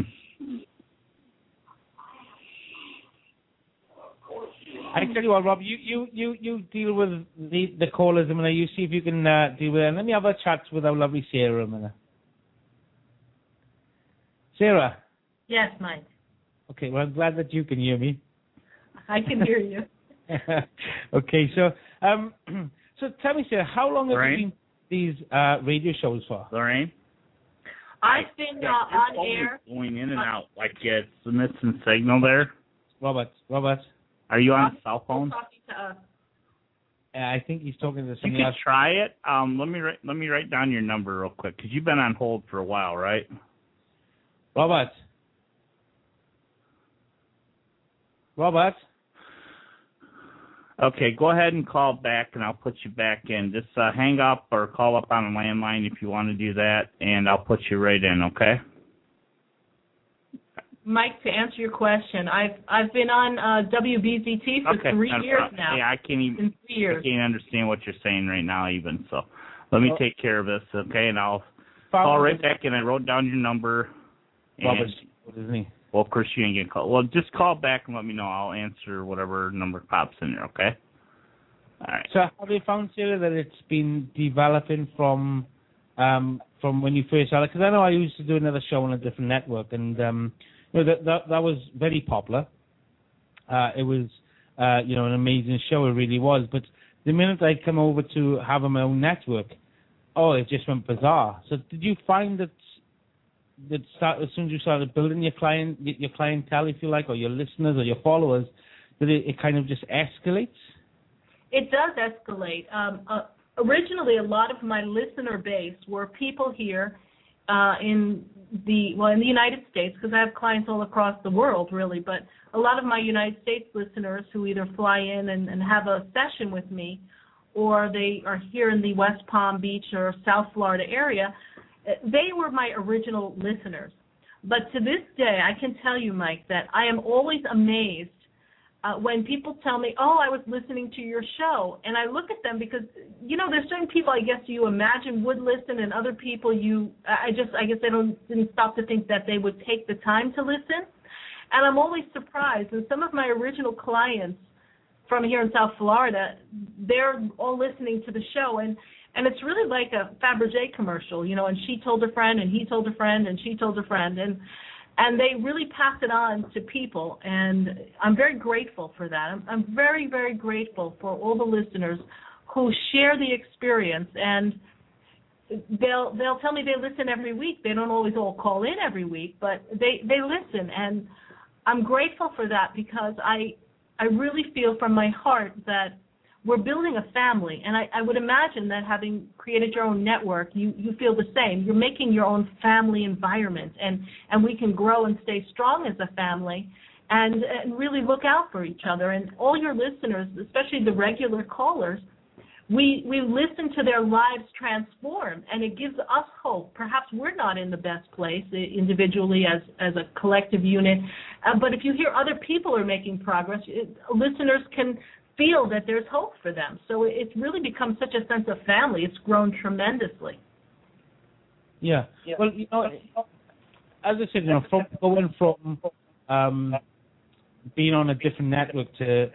I tell you what, Rob, you, you, you, you deal with the, the callers a minute. You see if you can uh, deal with it. And let me have a chat with our lovely Sarah a minute. Sarah? Yes, Mike. Okay, well, I'm glad that you can hear me. I can hear you. Okay, so um, so tell me, Sarah, how long have Lorraine? you been these uh, radio shows for? Lorraine? I've been uh, on air. Going in and out. Like it's missing signal there. Robert, Robert. Are you on a cell phone? Talking to us. Uh, I think he's talking to You somebody can else. try it. Um, let me write. Let me write down your number real quick because you've been on hold for a while, right? Robert. Robert. Okay, go ahead and call back, and I'll put you back in. Just uh, hang up or call up on a landline if you want to do that, and I'll put you right in. Okay. Mike, to answer your question, I've I've been on uh, W B Z T for Okay, three not a years problem. now. Yeah, I can't even. In three years. I can't understand what you're saying right now, even. So, let me Oh. take care of this, okay? And I'll Follow call right the- back. And I wrote down your number. And, Robert, what is he? well, of course you ain't getting called. Well, just call back and let me know. I'll answer whatever number pops in there, okay? All right. So have you found, Sarah, that it's been developing from um, from when you first started? Because I know I used to do another show on a different network, and um, you know, that, that that was very popular. Uh, it was, uh, you know, an amazing show. It really was. But the minute I come over to have my own network, oh, it just went bizarre. So did you find that that start, as soon as you started building your client, your clientele, if you like, or your listeners or your followers, that it, it kind of just escalates? It does escalate. Um, uh, originally, a lot of my listener base were people here uh, in the well in the United States, because I have clients all across the world, really. But a lot of my United States listeners who either fly in and, and have a session with me, or they are here in the West Palm Beach or South Florida area, they were my original listeners. But to this day, I can tell you, Mike, that I am always amazed Uh, when people tell me, oh, I was listening to your show, and I look at them because, you know, there's certain people I guess you imagine would listen, and other people you, I just, I guess I don't, didn't stop to think that they would take the time to listen. And I'm always surprised. And some of my original clients from here in South Florida, they're all listening to the show. And And it's really like a Fabergé commercial, you know, and she told a friend, and he told a friend, and she told a friend, and and they really pass it on to people, and I'm very grateful for that. I'm, I'm very, very grateful for all the listeners who share the experience, and they'll they'll tell me they listen every week. They don't always all call in every week, but they, they listen, and I'm grateful for that because I I really feel from my heart that we're building a family, and I, I would imagine that having created your own network, you, you feel the same. You're making your own family environment, and, and we can grow and stay strong as a family and, and really look out for each other. And all your listeners, especially the regular callers, we, we listen to their lives transform, and it gives us hope. Perhaps we're not in the best place individually as, as a collective unit, uh, but if you hear other people are making progress, it, listeners can feel that there's hope for them. So it's really become such a sense of family. It's grown tremendously. Yeah. yeah. Well, you know, as I said, you know, from going from um, being on a different network to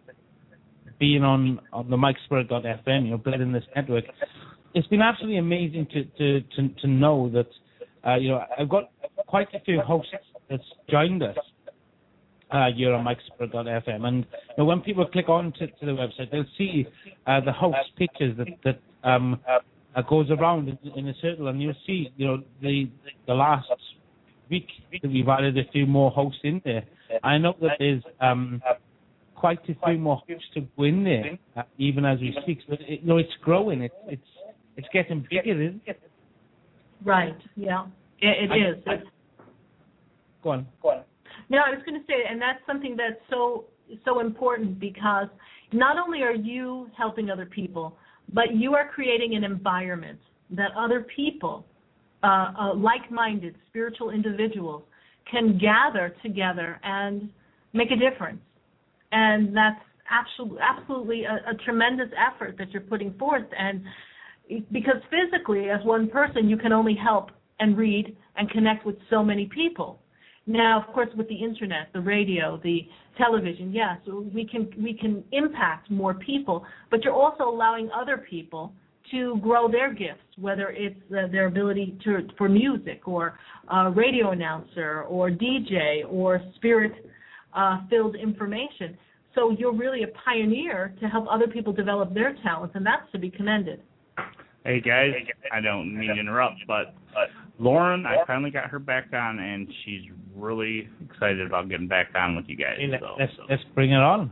being on, on the Mike Spirit dot F M, you know, building this network, it's been absolutely amazing to to, to, to know that, uh, you know, I've got quite a few hosts that's joined us Uh, you're on Mike Spirit dot F M, and you know, when people click on to, to the website, they'll see uh, the host pictures that that um, uh, goes around in, in a circle, and you'll see, you know, the the last week that we've added a few more hosts in there. I know that there's um, quite a few more hosts to go in there, uh, even as we speak. So it, you know, it's growing. It's it's it's getting bigger, isn't it? Right. Yeah. It, it I, is. I, go on. Go on. No, I was going to say, and that's something that's so so important because not only are you helping other people, but you are creating an environment that other people, uh, uh, like-minded spiritual individuals, can gather together and make a difference. And that's absolutely, absolutely a, a tremendous effort that you're putting forth. And because physically, as one person, you can only help and read and connect with so many people. Now, of course, with the internet, the radio, the television, yes, we can we can impact more people, but you're also allowing other people to grow their gifts, whether it's uh, their ability to for music or uh, radio announcer or D J or spirit-filled uh, information. So you're really a pioneer to help other people develop their talents, and that's to be commended. Hey, guys, I don't mean to interrupt, but uh, Lauren, I finally got her back on, and she's really excited about getting back on with you guys. Hey, so, let's, so. let's bring it on.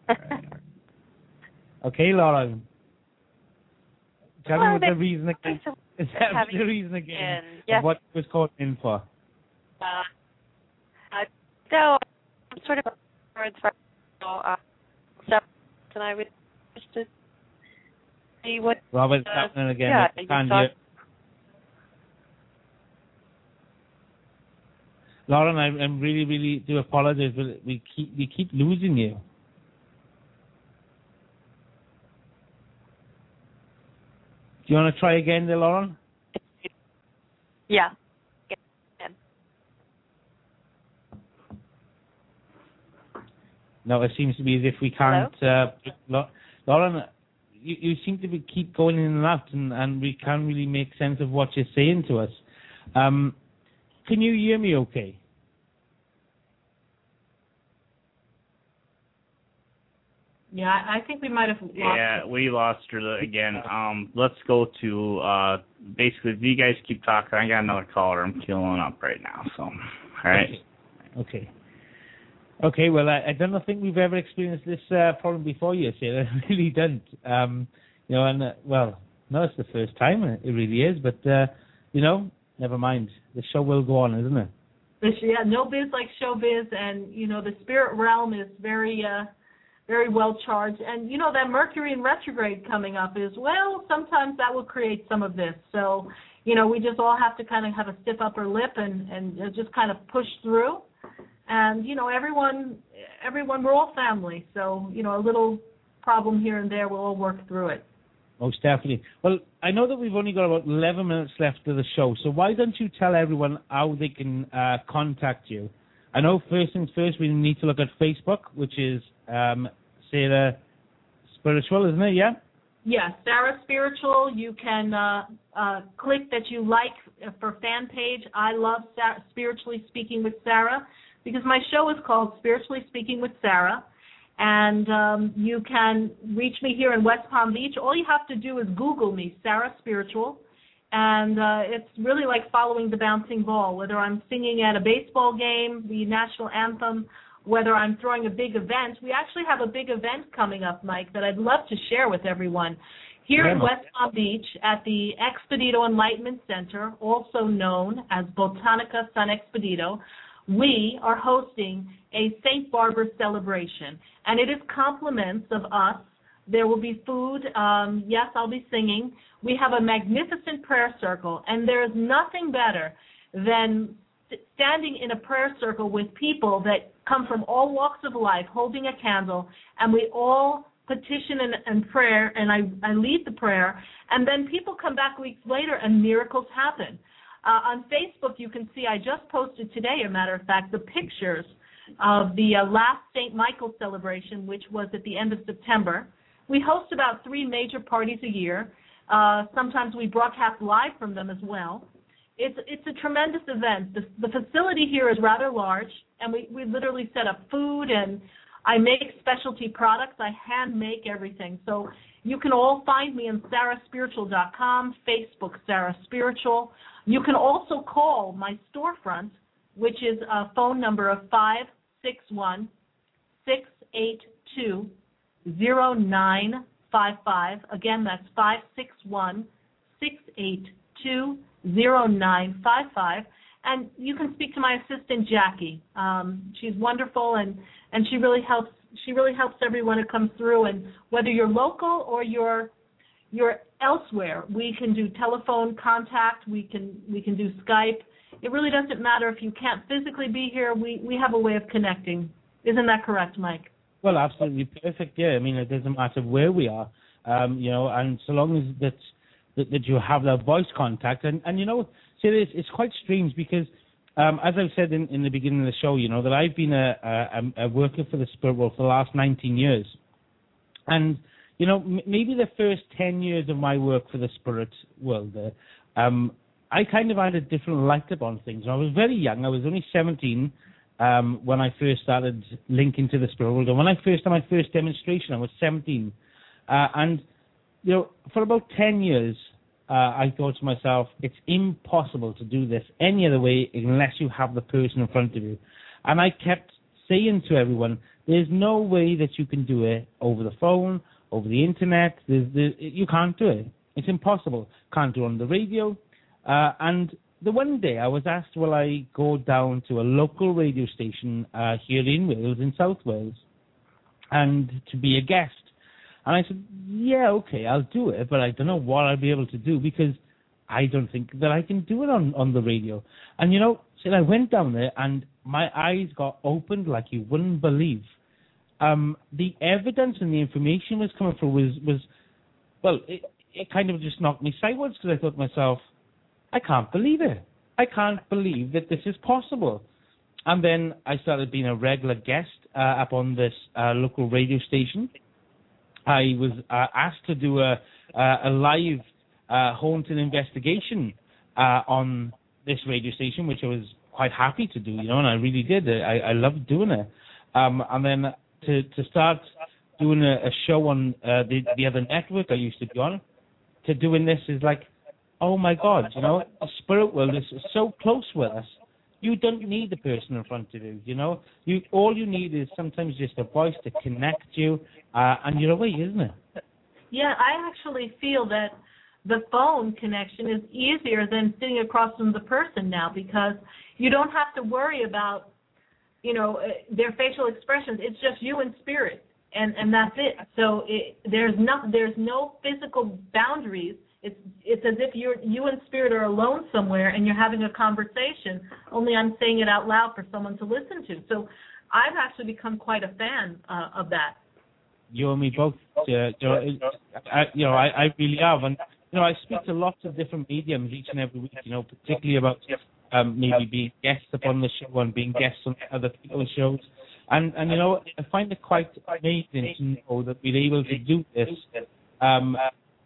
Okay, Lauren. Tell well, me what the reason again. Is that the reason again yes. of what it was called in for? Uh, uh, so, I'm sort of words for uh, stuff, and I would just to see what. Robert, uh, happening again. Yeah, I you can't talk, hear. Lauren, I, I really, really do apologize, but we keep we keep losing you. Do you want to try again, there, Lauren? Yeah. No, it seems to be as if we can't. Uh, Lauren, you, you seem to be keep going in and out, and, and we can't really make sense of what you're saying to us. Um, can you hear me okay? Yeah, I think we might have lost Yeah, her. we lost her again. Um, let's go to, uh, basically, if you guys keep talking, I got another caller I'm queuing up right now, so, all right? Okay. Okay, well, I, I don't think we've ever experienced this uh, problem before, you say. I really don't. Um, you know, and, uh, well, no, it's the first time, it really is, but, uh, you know, never mind. The show will go on, isn't it? Yeah, no biz like showbiz, and, you know, the spirit realm is very... Uh, very well charged. And, you know, that Mercury in retrograde coming up is, well, sometimes that will create some of this. So, you know, we just all have to kind of have a stiff upper lip and, and just kind of push through. And, you know, everyone, everyone, we're all family. So, you know, a little problem here and there, we'll all work through it. Most definitely. Well, I know that we've only got about eleven minutes left of the show, so why don't you tell everyone how they can uh, contact you? I know first things first, we need to look at Facebook, which is um, Sarah Spiritual, isn't it? Yeah? Yes, Sarah Spiritual. You can uh, uh, click that you like for fan page. I love Sa- Spiritually Speaking with Sarah because my show is called Spiritually Speaking with Sarah. And um, you can reach me here in West Palm Beach. All you have to do is Google me, Sarah Spiritual. And uh, it's really like following the bouncing ball, whether I'm singing at a baseball game, the national anthem, whether I'm throwing a big event. We actually have a big event coming up, Mike, that I'd love to share with everyone. Here in West Palm Beach at the Expedito Enlightenment Center, also known as Botanica San Expedito, we are hosting a Saint Barbara celebration. And it is compliments of us. There will be food. Um, yes, I'll be singing. We have a magnificent prayer circle, and there is nothing better than standing in a prayer circle with people that come from all walks of life, holding a candle, and we all petition and, and prayer, and I, I lead the prayer, and then people come back weeks later and miracles happen. Uh, on Facebook, you can see I just posted today, a matter of fact, the pictures of the uh, last Saint Michael celebration, which was at the end of September. We host about three major parties a year. Uh, sometimes we broadcast live from them as well. It's it's a tremendous event. The, the facility here is rather large, and we, we literally set up food, and I make specialty products. I hand make everything. So you can all find me on sarah spiritual dot com, Facebook Sarah Spiritual. You can also call my storefront, which is a phone number of five six one, six eight two, zero nine five five. Again, that's five six one, six eight two, zero nine five five. And you can speak to my assistant, Jackie. Um, she's wonderful, and, and she really helps she really helps everyone who comes through. And whether you're local or you're you're elsewhere, we can do telephone contact. We can we can do Skype. It really doesn't matter if you can't physically be here. We, we have a way of connecting. Isn't that correct, Mike? Well, absolutely perfect. Yeah, I mean, it doesn't matter where we are, um, you know, and so long as that that, that you have that voice contact, and, and you know, see, it's, it's quite strange because, um, as I've said in, in the beginning of the show, you know, that I've been a, a, a worker for the Spirit World for the last nineteen years, and you know, m- maybe the first ten years of my work for the Spirit World, uh, um, I kind of had a different light upon things. I was very young. I was only seventeen. Um, when I first started linking to the Spirit World. And when I first had my first demonstration, I was seventeen. Uh, and, you know, for about ten years, uh, I thought to myself, it's impossible to do this any other way unless you have the person in front of you. And I kept saying to everyone, there's no way that you can do it over the phone, over the Internet. There's, there, you can't do it. It's impossible. Can't do it on the radio. Uh, and the one day I was asked, will I go down to a local radio station uh, here in Wales, in South Wales, and to be a guest. And I said, yeah, okay, I'll do it, but I don't know what I'll be able to do because I don't think that I can do it on, on the radio. And, you know, so I went down there and my eyes got opened like you wouldn't believe. Um, the evidence and the information was coming through was, was well, it, it kind of just knocked me sideways because I thought to myself, I can't believe it. I can't believe that this is possible. And then I started being a regular guest uh, up on this uh, local radio station. I was uh, asked to do a, a live uh, haunted investigation uh, on this radio station, which I was quite happy to do, you know, and I really did. I, I loved doing it. Um, and then to, to start doing a, a show on uh, the, the other network I used to be on, to doing this is like, oh my God, you know, the Spirit World is so close with us. You don't need the person in front of you, you know. You all you need is sometimes just a voice to connect you, uh, and you're away, isn't it? Yeah, I actually feel that the phone connection is easier than sitting across from the person now because you don't have to worry about, you know, their facial expressions. It's just you and spirit, and, and that's it. So it, there's no there's no physical boundaries. It's it's as if you're you and spirit are alone somewhere and you're having a conversation. Only I'm saying it out loud for someone to listen to. So I've actually become quite a fan uh, of that. You and me both. Uh, you know, I, you know I, I really have, and you know I speak to lots of different mediums each and every week. You know, particularly about um, maybe being guests upon the show and being guests on other people's shows. And and you know I find it quite amazing to know that we're able to do this. Um,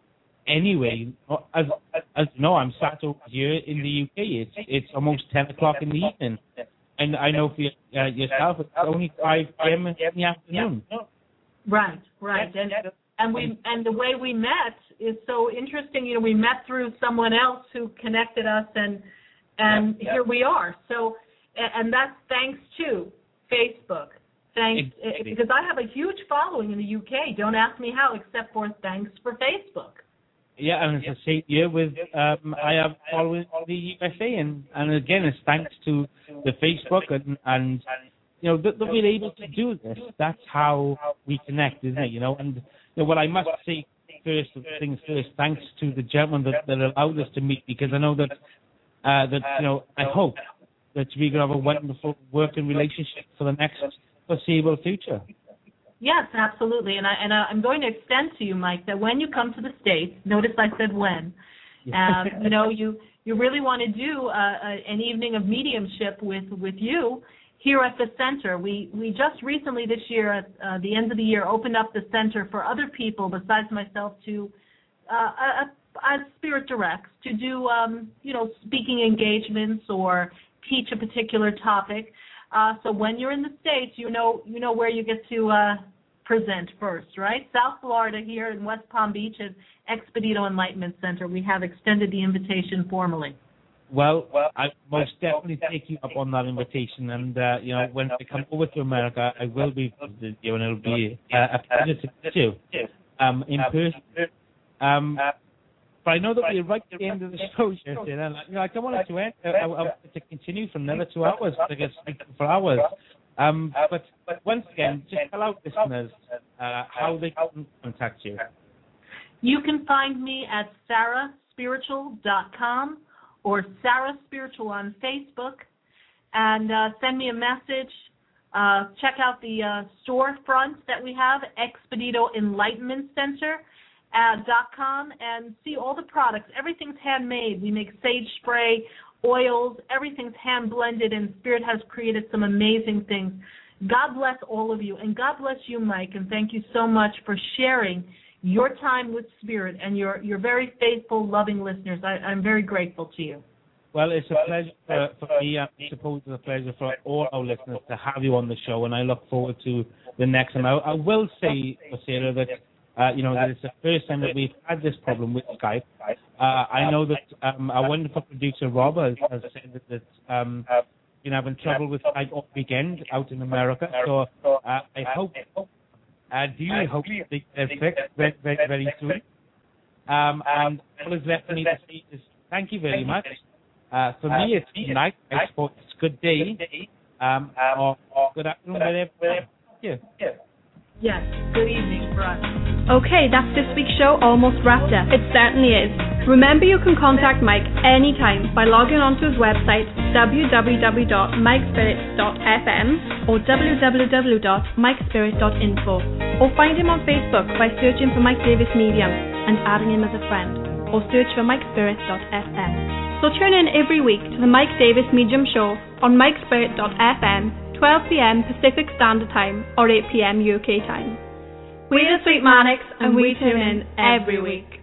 anyway, as as you know, I'm sat over here in the U K. It's it's almost ten o'clock in the evening, and I know for uh, yourself it's only five p.m. in the afternoon. Right, right, and and we and the way we met is so interesting. You know, we met through someone else who connected us, and and yep, yep. here we are. So, and that's thanks to Facebook. Thanks, exactly. Because I have a huge following in the U K. Don't ask me how, except for thanks for Facebook. Yeah, and it's the same year with um, I have followers in the U S A, and, and again, it's thanks to the Facebook and, and you know, that, that we're able to do this. That's how we connect, isn't it? You know, and you know, what I must say first things first, thanks to the gentleman that, that allowed us to meet, because I know that uh, that you know, I hope that we're going to have a wonderful working relationship for the next foreseeable future. Yes, absolutely, and I and I, I'm going to extend to you, Mike, that when you come to the States, notice I said when, um, you know, you you really want to do uh, a, an evening of mediumship with with you here at the center. We we just recently this year, at uh, the end of the year, opened up the center for other people besides myself to uh, as spirit directs to do um, you know, speaking engagements or teach a particular topic. Uh, so when you're in the States, you know you know where you get to uh, present first, right? South Florida here in West Palm Beach at Expedito Enlightenment Center. We have extended the invitation formally. Well, I most definitely take you up on that invitation, and uh, you know, when I come over to America, I will be visiting you, and it'll be uh, a pleasure to meet you um, in person. Um, But I know that we're right at the end of the show, Justin, and you know, I don't want it to end. I, I want it to continue for another two hours, I guess, for hours. Um, but once again, just tell our listeners uh, how they can contact you. You can find me at sarah spiritual dot com or Sarah Spiritual on Facebook, and uh, send me a message. Uh, check out the uh, storefronts that we have, Expedito Enlightenment Center. Uh, dot com, and see all the products. Everything's handmade. We make sage spray, oils, everything's hand blended, and Spirit has created some amazing things. God bless all of you, and God bless you, Mike, and thank you so much for sharing your time with Spirit and your, your very faithful, loving listeners. I, I'm very grateful to you. Well, it's a pleasure for, for me. I suppose it's a pleasure for all our listeners to have you on the show, and I look forward to the next one. I, I will say, Sarah, that Uh, you know, that it's the first time that we've had this problem with Skype. Uh, I know that um, our wonderful producer, Rob, has, has said that, that um, been having trouble with Skype all weekend out in America. So uh, I hope, uh, do you hope they get fixed very, very, very soon? Um, and all is left for me to say is thank you very much. Uh, for me, it's night. I suppose it's good day um, or good afternoon, whatever. Yeah. Yes, good evening for us. Okay, that's this week's show almost wrapped up. It certainly is. Remember, you can contact Mike anytime by logging onto his website w w w dot mike spirit dot f m or w w w dot mike spirit dot info, or find him on Facebook by searching for Mike Davis Medium and adding him as a friend, or search for mike spirit dot f m. So tune in every week to the Mike Davis Medium Show on mike spirit dot f m, twelve p.m. Pacific Standard Time or eight p.m. U K time. We're the Sweet Manics, and we tune in every week.